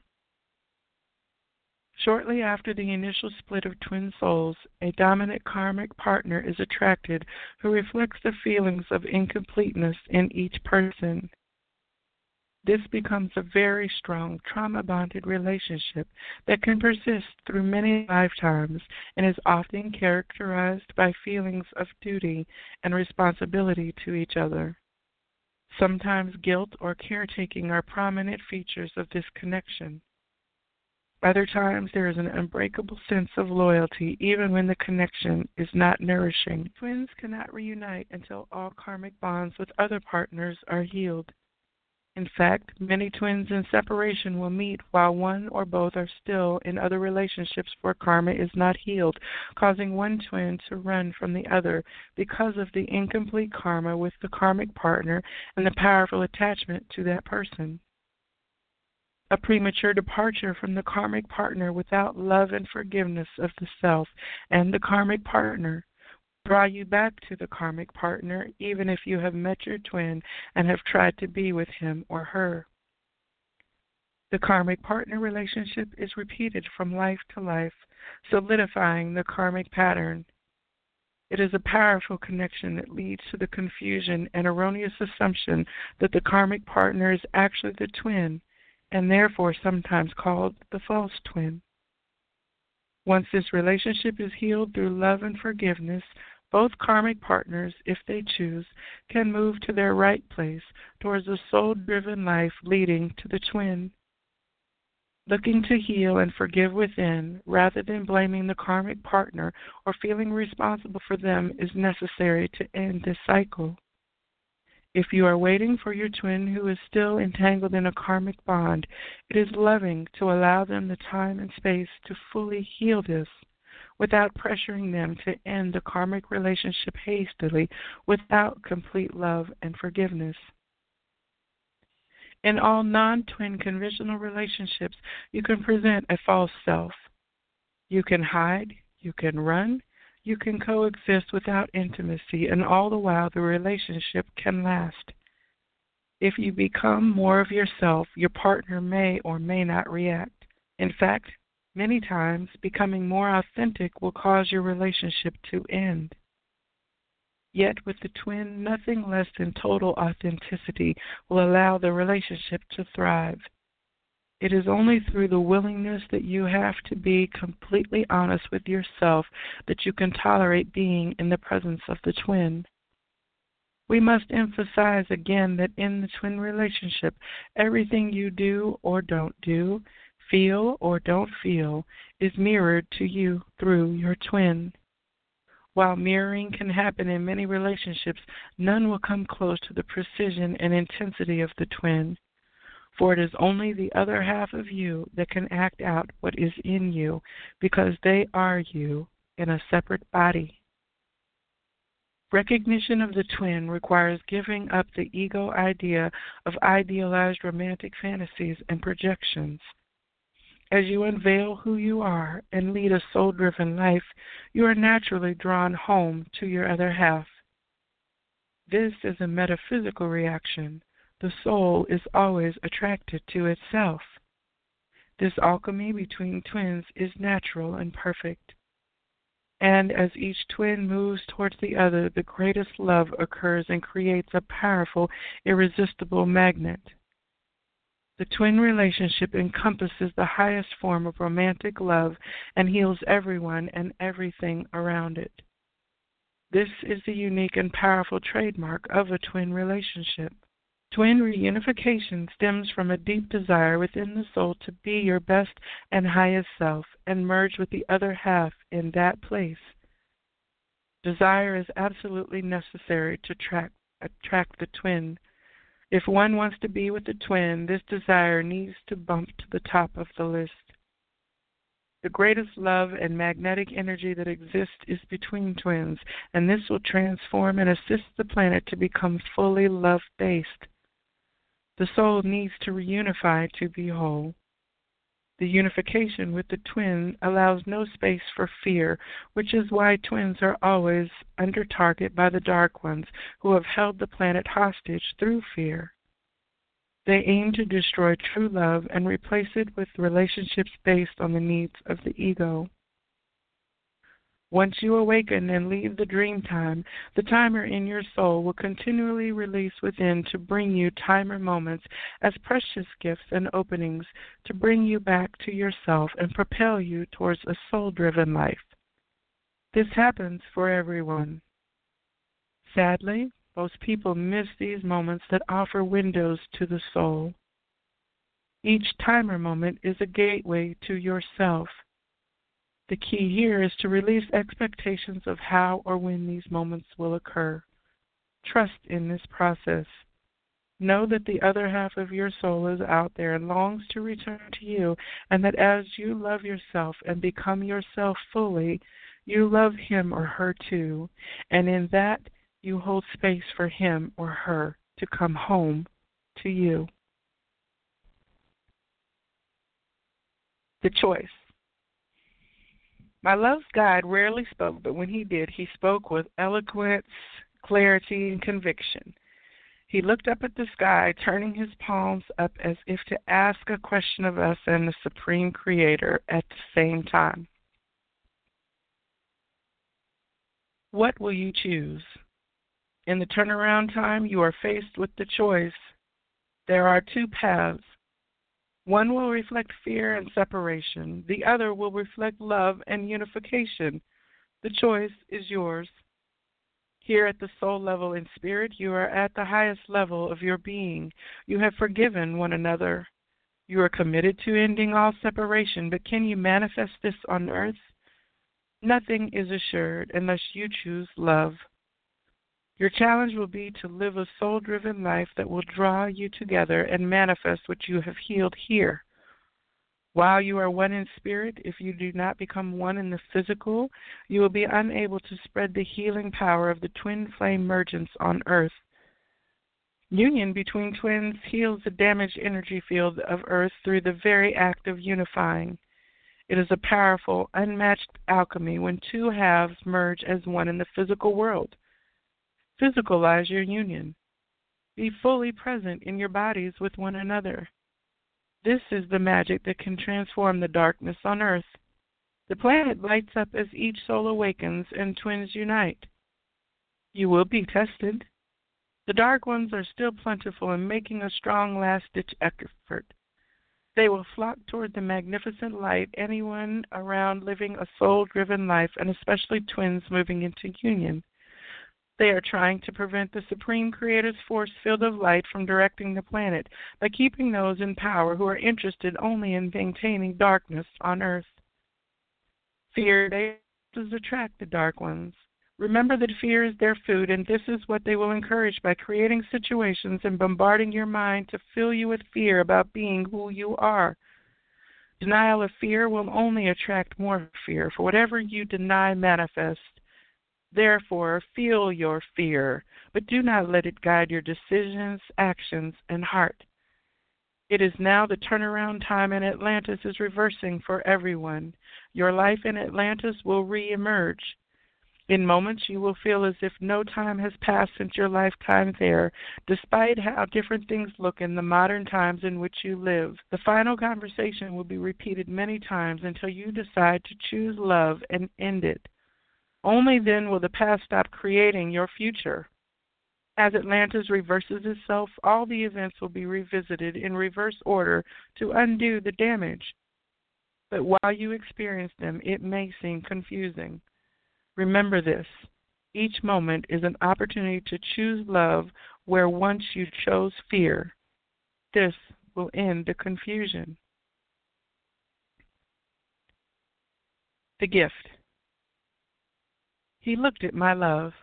Shortly after the initial split of twin souls, a dominant karmic partner is attracted who reflects the feelings of incompleteness in each person. This becomes a very strong, trauma-bonded relationship that can persist through many lifetimes and is often characterized by feelings of duty and responsibility to each other. Sometimes guilt or caretaking are prominent features of this connection. Other times there is an unbreakable sense of loyalty even when the connection is not nourishing. Twins cannot reunite until all karmic bonds with other partners are healed. In fact, many twins in separation will meet while one or both are still in other relationships where karma is not healed, causing one twin to run from the other because of the incomplete karma with the karmic partner and the powerful attachment to that person. A premature departure from the karmic partner without love and forgiveness of the self and the karmic partner draw you back to the karmic partner even if you have met your twin and have tried to be with him or her. The karmic partner relationship is repeated from life to life, solidifying the karmic pattern. It is a powerful connection that leads to the confusion and erroneous assumption that the karmic partner is actually the twin, and therefore sometimes called the false twin. Once this relationship is healed through love and forgiveness, both karmic partners, if they choose, can move to their right place towards a soul-driven life leading to the twin. Looking to heal and forgive within, rather than blaming the karmic partner or feeling responsible for them, is necessary to end this cycle. If you are waiting for your twin who is still entangled in a karmic bond, it is loving to allow them the time and space to fully heal this, without pressuring them to end the karmic relationship hastily without complete love and forgiveness. In all non-twin conventional relationships, you can present a false self. You can hide, you can run, you can coexist without intimacy, and all the while the relationship can last. If you become more of yourself, your partner may or may not react. In fact, many times, becoming more authentic will cause your relationship to end. Yet with the twin, nothing less than total authenticity will allow the relationship to thrive. It is only through the willingness that you have to be completely honest with yourself that you can tolerate being in the presence of the twin. We must emphasize again that in the twin relationship, everything you do or don't do, feel or don't feel, is mirrored to you through your twin. While mirroring can happen in many relationships, none will come close to the precision and intensity of the twin. For it is only the other half of you that can act out what is in you, because they are you in a separate body. Recognition of the twin requires giving up the ego idea of idealized romantic fantasies and projections. As you unveil who you are and lead a soul-driven life, you are naturally drawn home to your other half. This is a metaphysical reaction. The soul is always attracted to itself. This alchemy between twins is natural and perfect. And as each twin moves towards the other, the greatest love occurs and creates a powerful, irresistible magnet. The twin relationship encompasses the highest form of romantic love and heals everyone and everything around it. This is the unique and powerful trademark of a twin relationship. Twin reunification stems from a deep desire within the soul to be your best and highest self and merge with the other half in that place. Desire is absolutely necessary to attract, attract the twin. If one wants to be with the twin, this desire needs to bump to the top of the list. The greatest love and magnetic energy that exists is between twins, and this will transform and assist the planet to become fully love-based. The soul needs to reunify to be whole. The unification with the twin allows no space for fear, which is why twins are always under target by the Dark Ones, who have held the planet hostage through fear. They aim to destroy true love and replace it with relationships based on the needs of the ego. Once you awaken and leave the dream time, the timer in your soul will continually release within to bring you timer moments as precious gifts and openings to bring you back to yourself and propel you towards a soul-driven life. This happens for everyone. Sadly, most people miss these moments that offer windows to the soul. Each timer moment is a gateway to yourself. The key here is to release expectations of how or when these moments will occur. Trust in this process. Know that the other half of your soul is out there and longs to return to you, and that as you love yourself and become yourself fully, you love him or her too, and in that you hold space for him or her to come home to you. The choice. My love's guide rarely spoke, but when he did, he spoke with eloquence, clarity, and conviction. He looked up at the sky, turning his palms up as if to ask a question of us and the Supreme Creator at the same time. What will you choose? In the turnaround time, you are faced with the choice. There are two paths. One will reflect fear and separation. The other will reflect love and unification. The choice is yours. Here at the soul level in spirit, you are at the highest level of your being. You have forgiven one another. You are committed to ending all separation, but can you manifest this on earth? Nothing is assured unless you choose love. Your challenge will be to live a soul-driven life that will draw you together and manifest what you have healed here. While you are one in spirit, if you do not become one in the physical, you will be unable to spread the healing power of the twin flame emergence on earth. Union between twins heals the damaged energy field of earth through the very act of unifying. It is a powerful, unmatched alchemy when two halves merge as one in the physical world. Physicalize your union. Be fully present in your bodies with one another. This is the magic that can transform the darkness on earth. The planet lights up as each soul awakens and twins unite. You will be tested. The dark ones are still plentiful and making a strong last-ditch effort. They will flock toward the magnificent light, anyone around living a soul-driven life, and especially twins moving into union. They are trying to prevent the Supreme Creator's force field of light from directing the planet by keeping those in power who are interested only in maintaining darkness on earth. Fear does attract the dark ones. Remember that fear is their food, and this is what they will encourage by creating situations and bombarding your mind to fill you with fear about being who you are. Denial of fear will only attract more fear, for whatever you deny manifests. Therefore, feel your fear, but do not let it guide your decisions, actions, and heart. It is now the turnaround time, and Atlantis is reversing for everyone. Your life in Atlantis will re-emerge. In moments, you will feel as if no time has passed since your lifetime there, despite how different things look in the modern times in which you live. The final conversation will be repeated many times until you decide to choose love and end it. Only then will the past stop creating your future. As Atlantis reverses itself, all the events will be revisited in reverse order to undo the damage. But while you experience them, it may seem confusing. Remember this: each moment is an opportunity to choose love where once you chose fear. This will end the confusion. The gift. He looked at my love.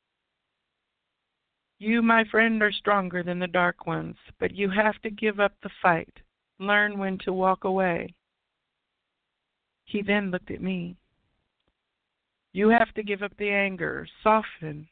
You, my friend, are stronger than the dark ones, but you have to give up the fight. Learn when to walk away. He then looked at me. You have to give up the anger, soften.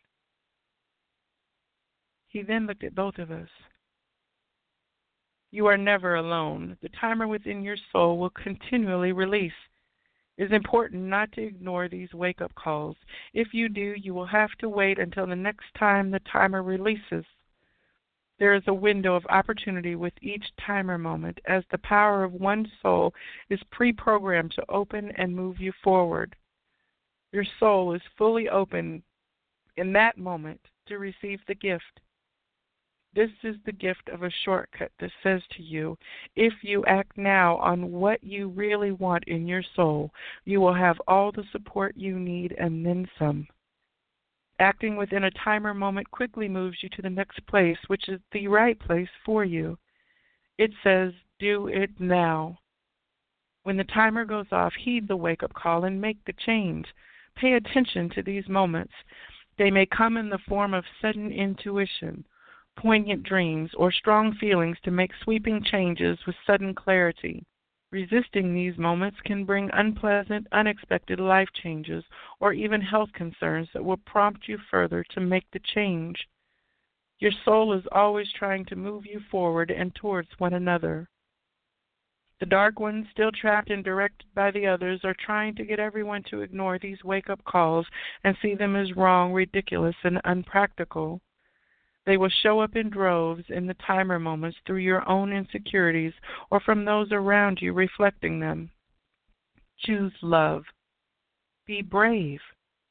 He then looked at both of us. You are never alone. The timer within your soul will continually release. It is important not to ignore these wake-up calls. If you do, you will have to wait until the next time the timer releases. There is a window of opportunity with each timer moment, as the power of one soul is pre-programmed to open and move you forward. Your soul is fully open in that moment to receive the gift. This is the gift of a shortcut that says to you, if you act now on what you really want in your soul, you will have all the support you need and then some. Acting within a timer moment quickly moves you to the next place, which is the right place for you. It says, do it now. When the timer goes off, heed the wake-up call and make the change. Pay attention to these moments. They may come in the form of sudden intuition, poignant dreams, or strong feelings to make sweeping changes with sudden clarity. Resisting these moments can bring unpleasant, unexpected life changes or even health concerns that will prompt you further to make the change. Your soul is always trying to move you forward and towards one another. The dark ones, still trapped and directed by the others, are trying to get everyone to ignore these wake-up calls and see them as wrong, ridiculous, and unpractical. They will show up in droves in the timer moments through your own insecurities or from those around you reflecting them. Choose love. Be brave.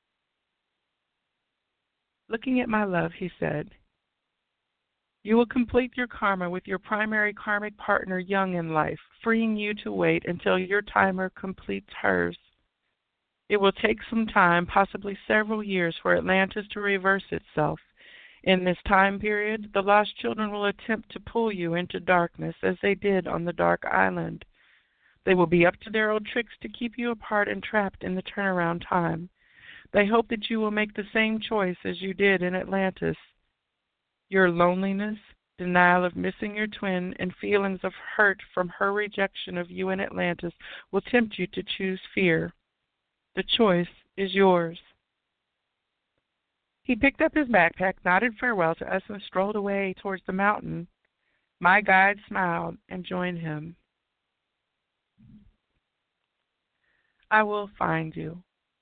Looking at my love, he said, you will complete your karma with your primary karmic partner young in life, freeing you to wait until your timer completes hers. It will take some time, possibly several years, for Atlantis to reverse itself. In this time period, the lost children will attempt to pull you into darkness as they did on the Dark Island. They will be up to their old tricks to keep you apart and trapped in the turnaround time. They hope that you will make the same choice as you did in Atlantis. Your loneliness, denial of missing your twin, and feelings of hurt from her rejection of you in Atlantis will tempt you to choose fear. The choice is yours. He picked up his backpack, nodded farewell to us, and strolled away towards the mountain. My guide smiled and joined him. I will find you.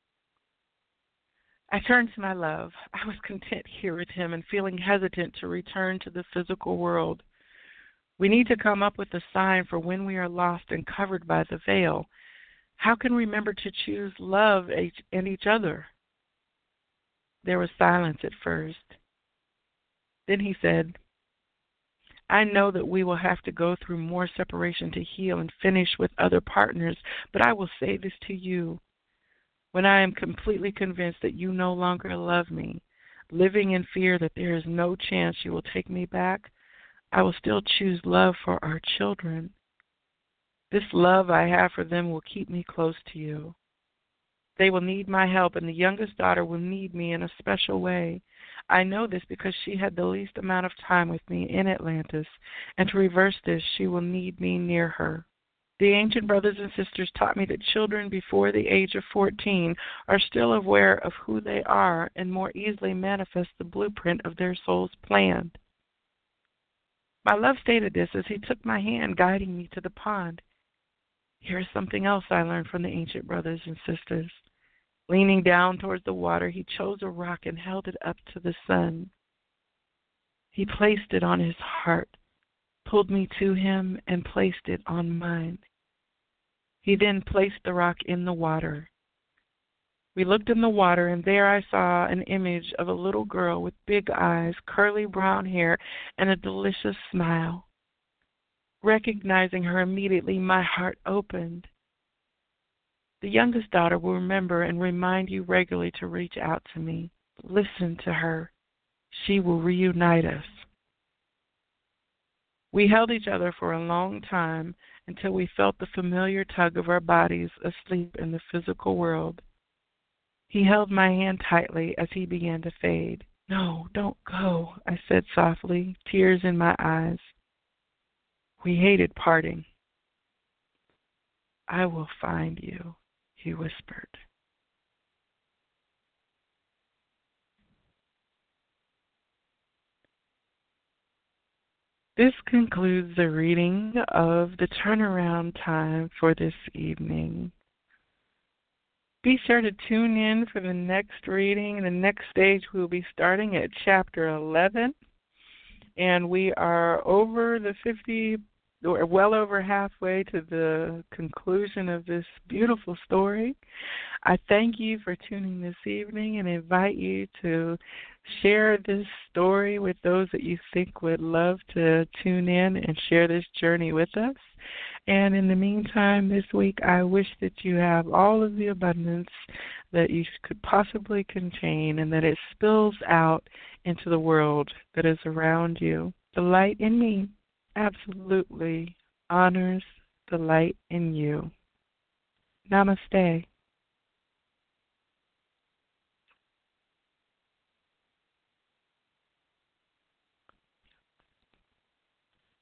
I turned to my love. I was content here with him and feeling hesitant to return to the physical world. We need to come up with a sign for when we are lost and covered by the veil. How can we remember to choose love and each other? There was silence at first. Then he said, I know that we will have to go through more separation to heal and finish with other partners, but I will say this to you. When I am completely convinced that you no longer love me, living in fear that there is no chance you will take me back, I will still choose love for our children. This love I have for them will keep me close to you. They will need my help, and the youngest daughter will need me in a special way. I know this because she had the least amount of time with me in Atlantis, and to reverse this, she will need me near her. The ancient brothers and sisters taught me that children before the age of fourteen are still aware of who they are and more easily manifest the blueprint of their soul's plan. My love stated this as he took my hand, guiding me to the pond. Here is something else I learned from the ancient brothers and sisters. Leaning down towards the water, he chose a rock and held it up to the sun. He placed it on his heart, pulled me to him, and placed it on mine. He then placed the rock in the water. We looked in the water, and there I saw an image of a little girl with big eyes, curly brown hair, and a delicious smile. Recognizing her immediately, my heart opened. The youngest daughter will remember and remind you regularly to reach out to me. Listen to her. She will reunite us. We held each other for a long time until we felt the familiar tug of our bodies asleep in the physical world. He held my hand tightly as he began to fade. No, don't go, I said softly, tears in my eyes. We hated parting. I will find you, he whispered. This concludes the reading of the turnaround time for this evening. Be sure to tune in for the next reading. The next stage we'll be starting at chapter eleven, and we are over the fifty, or well over halfway to the conclusion of this beautiful story. I thank you for tuning this evening and invite you to share this story with those that you think would love to tune in and share this journey with us. And in the meantime, this week, I wish that you have all of the abundance that you could possibly contain and that it spills out into the world that is around you. The light in me absolutely honors the light in you. Namaste.